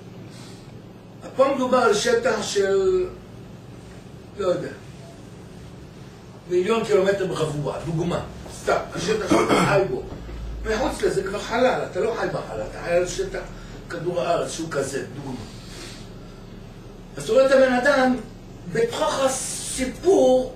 פה מדובר על שטח של, לא יודע, 1,000,000 קילומטר ברבוע, דוגמה, סתם, השטח שאתה חי בו. מחוץ לזה כבר חלל, אתה לא חי בחלל, אתה חי על שטח כדור הארץ, שהוא כזה, דוגמה. אז זאת אומרת, הבן אדם, בתוך הסיפור,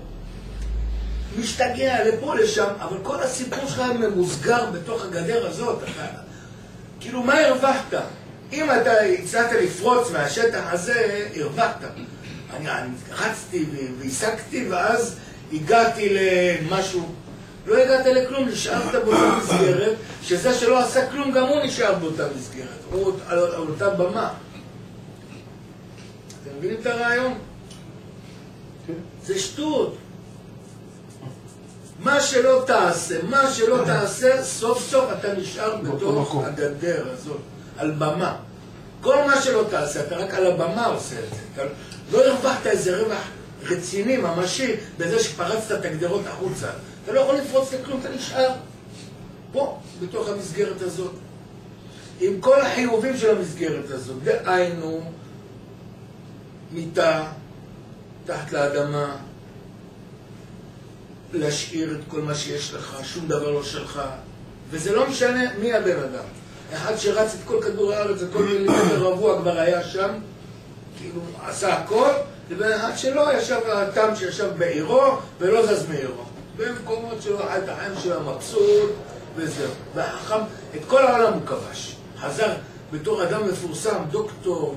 משתגע לפה לשם, אבל כל הסיפור שלך ממוסגר בתוך הגדר הזאת. כאילו, מה הרווחת? אם אתה הצלחת לפרוץ מהשטח הזה, הרווחת. אני רצתי והשגתי, ואז הגעתי למשהו. לא הגעת לכלום, נשארת באותה מסגרת, שזה שלא עשה כלום, גם הוא נשאר באותה מסגרת. הוא על אותה במה. אתם מבינים את הרעיון? זה שטות. מה שלא תעשה, סוף סוף אתה נשאר בתוך הגדר הזאת, על במה. כל מה שלא תעשה, אתה רק על הבמה עושה את זה. אתה לא הרווחת איזה רווח רציני, ממשי, בזה שפרצת את הגדרות החוצה. אתה לא יכול לפרוץ לכלום, אתה נשאר פה, בתוך המסגרת הזאת. עם כל החיובים של המסגרת הזאת, דהיינו, מיטה, תחת לאדמה, להשאיר את כל מה שיש לך, שום דבר לא שלך, וזה לא משנה מי הבן אדם. אחד שרץ את כל כדור הארץ, את כל מילימטר רבוע כבר היה שם, כאילו עשה הכל, לבין אחד שלא, ישב התם שישב בעירו ולא זז מעירו. במקומות שלו חי את החיים שלו מבסוט וזהו. והחכם, את כל העולם הוא כבש. חזר בתור אדם מפורסם, דוקטור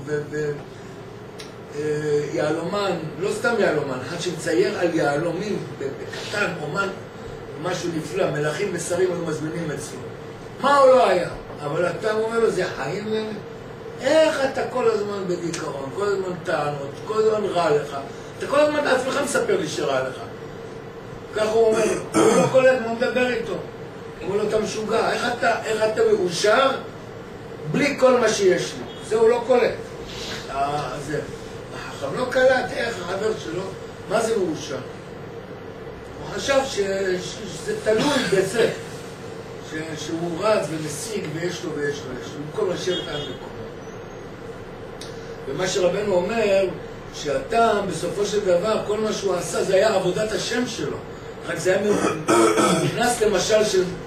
יעלומן, לא סתם יעלומן, אחד שמצייר על יעלומים בקטן, אומן, משהו נפלא, מלכים ושרים היו מזמינים אצלו. מה הוא לא היה? אבל אתה אומר לו, זה חיים להם? איך אתה כל הזמן בדיכאון, כל הזמן טענות, כל הזמן רע לך? אתה כל הזמן עצמך מספר לי שרע לך. כך הוא אומר לו, הוא לא קולט, מה מדבר איתו? הוא אומר לו, אתה משוגע, איך אתה מאושר בלי כל מה שיש לי? זה הוא לא קולט. זה. החכם לא קלט, איך החבר שלו, מה זה מאושר? הוא חשב שזה תלוי בזה, שהוא רץ ומשיג ויש לו, במקום לשבת על מקומו. ומה שרבנו אומר, שאתה בסופו של דבר, כל מה שהוא עשה זה היה עבודת השם שלו. רק זה היה נכנס למשל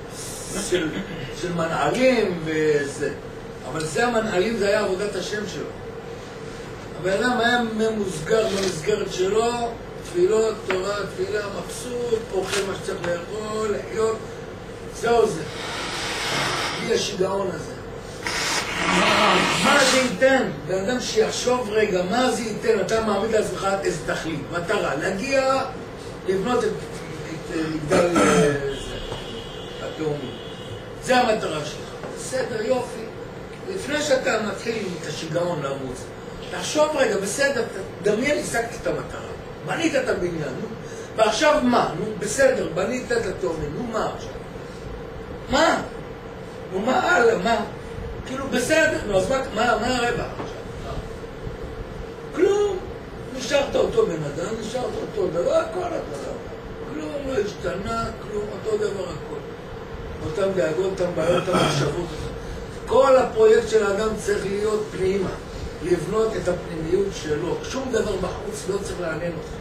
של מנהלים וזה. אבל זה המנהלים, זה היה עבודת השם שלו. הבן אדם היה ממוסגר במסגרת שלו, תפילות, תורה, תפילה, מבסוט, אוכל מה שצריך לאכול, לחיות, זהו זה. בלי השיגעון הזה. מה זה ייתן? בן אדם שיחשוב רגע, מה זה ייתן? אתה מעמיד לעצמך איזה תכלית, מטרה, להגיע, לבנות את מגדל התאומים. זה המטרה שלך. בסדר, יופי. לפני שאתה מתחיל את השיגעון לרוץ, תחשוב רגע, בסדר, דמיין, השגת את המטרה. בנית את הבניין, נו. ועכשיו מה? נו, בסדר, בנית את התאומים, נו, מה עכשיו? מה? נו, מה הלאה? מה? כאילו, בסדר, נו, אז מה הרווח עכשיו? כלום. נשארת אותו בן אדם, נשארת אותו דבר, הכל אותו דבר. כלום לא השתנה, כלום, אותו דבר הכל. אותם דאגות, אותם בעיות, אותם מחשבות. כל הפרויקט של האדם צריך להיות פנימה. לבנות את הפנימיות שלו. שום דבר בחוץ לא צריך לעניין אותך.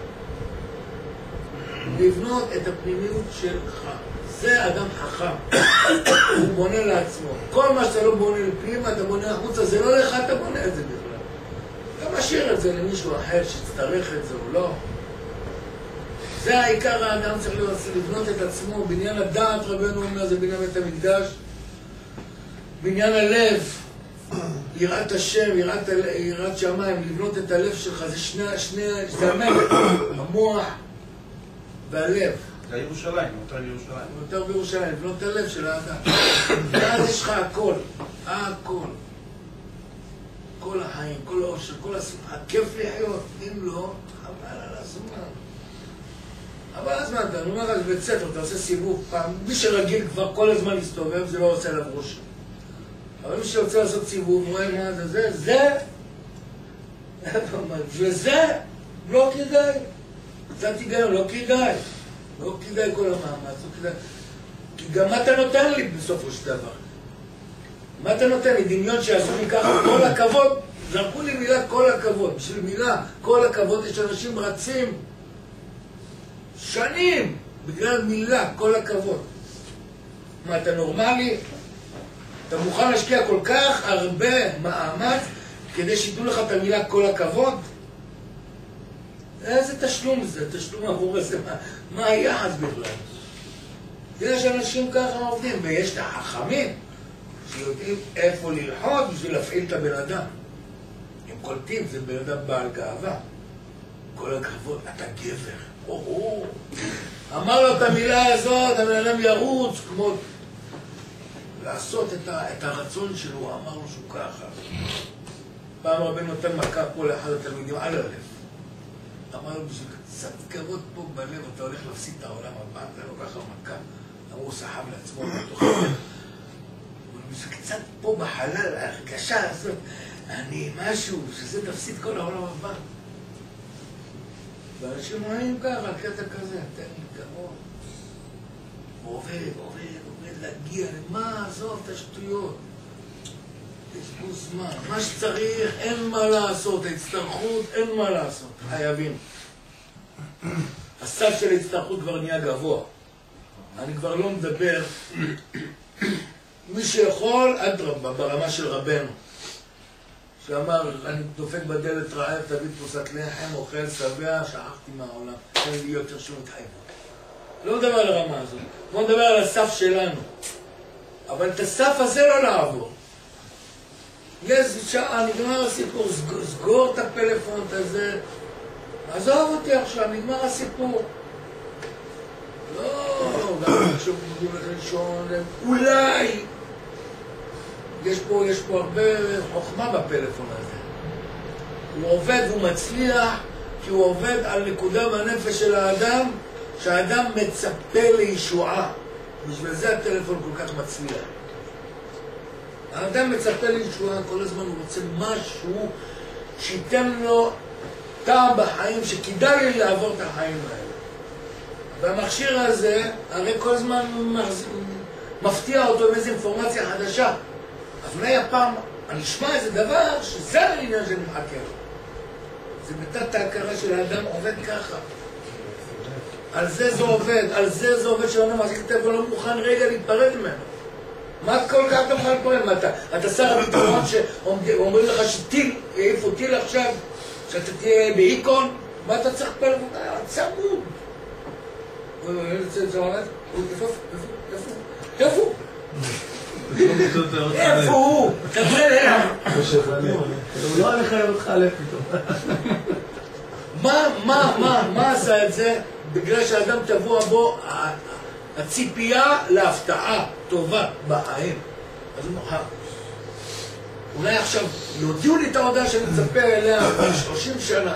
לבנות את הפנימיות שלך. זה אדם חכם. הוא בונה לעצמו. כל מה שאתה לא בונה לפנימה, אתה בונה החוצה. זה לא לך, אתה בונה את זה בכלל. אתה משאיר את זה למישהו אחר שצטרך את זה או לא. זה העיקר האדם צריך לבנות את עצמו. בניין הדעת, רבנו אומר, זה בניין בית המקדש. בניין הלב. יראת השם, יראת שמיים, לבנות את הלב שלך, זה המלך, המוח והלב. זה ירושלים, יותר לירושלים. יותר בירושלים, לבנות את הלב של האדם. ואז יש לך הכל, הכל. כל החיים, כל האושר, כל השמחה, כיף לחיות, אם לא, חבל על הזמן. אבל אז מה אתה, אני אומר לך, בבית ספר, אתה עושה סיבוב פעם, מי שרגיל כבר כל הזמן להסתובב, זה לא עושה עליו רושם. אבל מי שרוצה לעשות סיבוב, רואה מה זה, וזה לא כדאי. קצת היגיון, לא כדאי. לא כדאי כל המאמץ, לא כדאי. כי גם מה אתה נותן לי בסופו של דבר? מה אתה נותן לי? דמיון שעשו לי ככה, כל הכבוד, זרקו לי מילה כל הכבוד. בשביל מילה כל הכבוד, יש אנשים רצים שנים בגלל מילה כל הכבוד. מה, אתה נורמלי? אתה מוכן להשקיע כל כך הרבה מאמץ כדי שיתנו לך את המילה כל הכבוד? איזה תשלום זה? תשלום עבור איזה... מה היחס בכלל? יש אנשים ככה עובדים, ויש את החכמים שיודעים איפה ללחוד בשביל להפעיל את הבן אדם. הם קולטים, זה בן אדם בעל גאווה. כל הכבוד, אתה גבר. אמר לו את המילה הזאת, הבן אדם ירוץ כמו... לעשות את הרצון שלו, אמר לו שהוא ככה. פעם רבן נותן מכה פה לאחד התלמידים על הלב. אמר לו, בשביל קצת כבוד פה בלב, אתה הולך להפסיד את העולם הבא, אתה לא ככה מכה. אמרו, הוא סחב לעצמו בתוך הלב. בשביל קצת פה בחלל, ההרגשה הזאת, אני משהו, שזה תפסיד כל העולם הבא. ואנשים רואים ככה, קטע כזה, תן לי כבוד. עובד להגיע, למה? עזוב את השטויות. יש פה זמן, מה שצריך, אין מה לעשות, ההצטרכות, אין מה לעשות, חייבים. הסף של ההצטרכות כבר נהיה גבוה. אני כבר לא מדבר, מי שיכול, אדרבה, ברמה של רבנו, שאמר, אני דופק בדלת רעב, תביא פרוסת לחם, אוכל, שבע, שכחתי מהעולם, אין לי יותר שום התחייבות. לא מדבר על הרמה הזאת, בוא נדבר על הסף שלנו. אבל את הסף הזה לא לעבור. יש שעה, נגמר הסיפור, סגור את הפלאפון הזה, עזוב אותי עכשיו, נגמר הסיפור. לא, גם עכשיו מגיעים לך לישון, אולי יש פה הרבה חוכמה בפלאפון הזה. הוא עובד והוא מצליח, כי הוא עובד על נקודה בנפש של האדם, שהאדם מצפה לישועה. בשביל זה הטלפון כל כך מצליח. האדם מצפה לישועה, כל הזמן הוא רוצה משהו שייתן לו טעם בחיים, שכדאי לי לעבור את החיים האלה. והמכשיר הזה, הרי כל הזמן מפתיע אותו עם איזו אינפורמציה חדשה. אז אולי הפעם אני אשמע איזה דבר שזה העניין שאני מחכה לו. זה בתת ההכרה של האדם עובד ככה. על זה עובד שאדם מחזיק את הטלפון, לא מוכן רגע להיפרד ממנו. מה כל כך אתה מוכן להיפרד? אתה שר הביטחון שאומרים לך שטיל, איפה טיל עכשיו, שאתה תהיה בהיקון, מה אתה צריך פלאפון? צמוד. איפה? איפה הוא? תדבר אליו. הוא לא לחייב אותך עליו פתאום. מה עשה את זה? בגלל שהאדם תבוא בו הציפייה להפתעה טובה בחיים. אז הוא מוכר. אולי עכשיו יודיעו לי את ההודעה שאני מצפה אליה 30 שנה.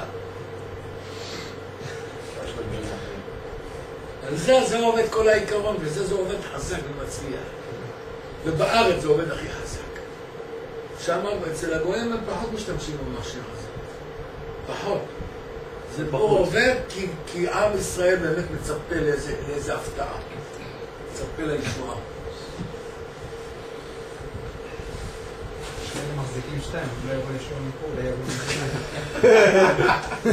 על זה עובד כל העיקרון, וזה עובד חזק ומצליח. ובארץ זה עובד הכי חזק. שם אצל הגויים הם פחות משתמשים במכשיר הזה. פחות. זה פה עובד כי עם ישראל באמת מצפה לאיזה הפתעה. מצפה לישועה. שניהם מחזיקים שתיים, לא יבוא לישוע מפה, לא יבוא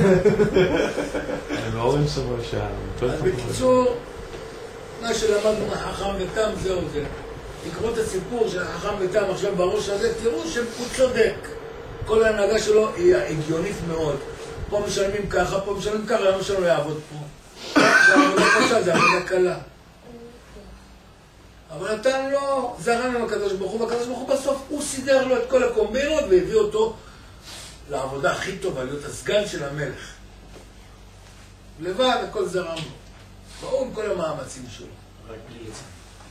הם לא אומרים שבוע שעה. אז בקיצור, מה שלמדנו מהחכם ותם זהו זה. תקראו את הסיפור של החכם ותם עכשיו בראש הזה, תראו שהוא צודק. כל ההנהגה שלו היא הגיונית מאוד. פה משלמים ככה, פה משלמים ככה, למה שלא יעבוד פה? זה עבודה קשה, זה עבודה קלה. אבל נתן לו, זרם עם הקדוש ברוך הוא, והקדוש ברוך הוא בסוף הוא סידר לו את כל הקומבינות והביא אותו לעבודה הכי טובה, להיות הסגן של המלך. לבד הכל זרם לו. ברור עם כל המאמצים שלו. רק בלי ליצן.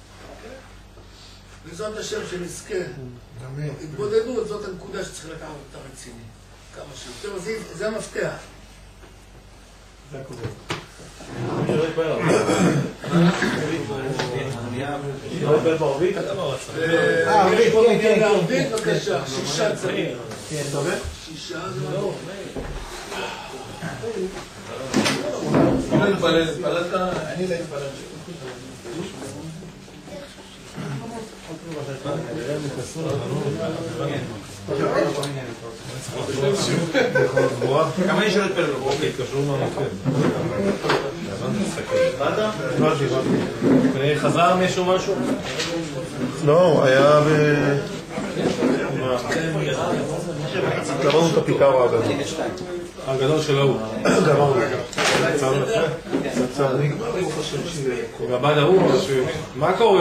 וזאת השם שנזכה. התבודדות, זאת הנקודה שצריך לקחת אותה רציני. כמה שיותר, זה המפתח. זה הקודם. אני לא אתפעל. לא אתפעל בערבית? ערבית, כן. ערבית, בבקשה. 6 צריך. כן, טוב? 6 זה לא. אני לא התפלל. כמה איש לא התפלל? אוקיי, קשור מהמוקד. חזר מישהו משהו? לא, היה גמרנו את הפיקר הגדול. הגדול של ההוא. גמרנו. עם הבד ההוא, מה קורה?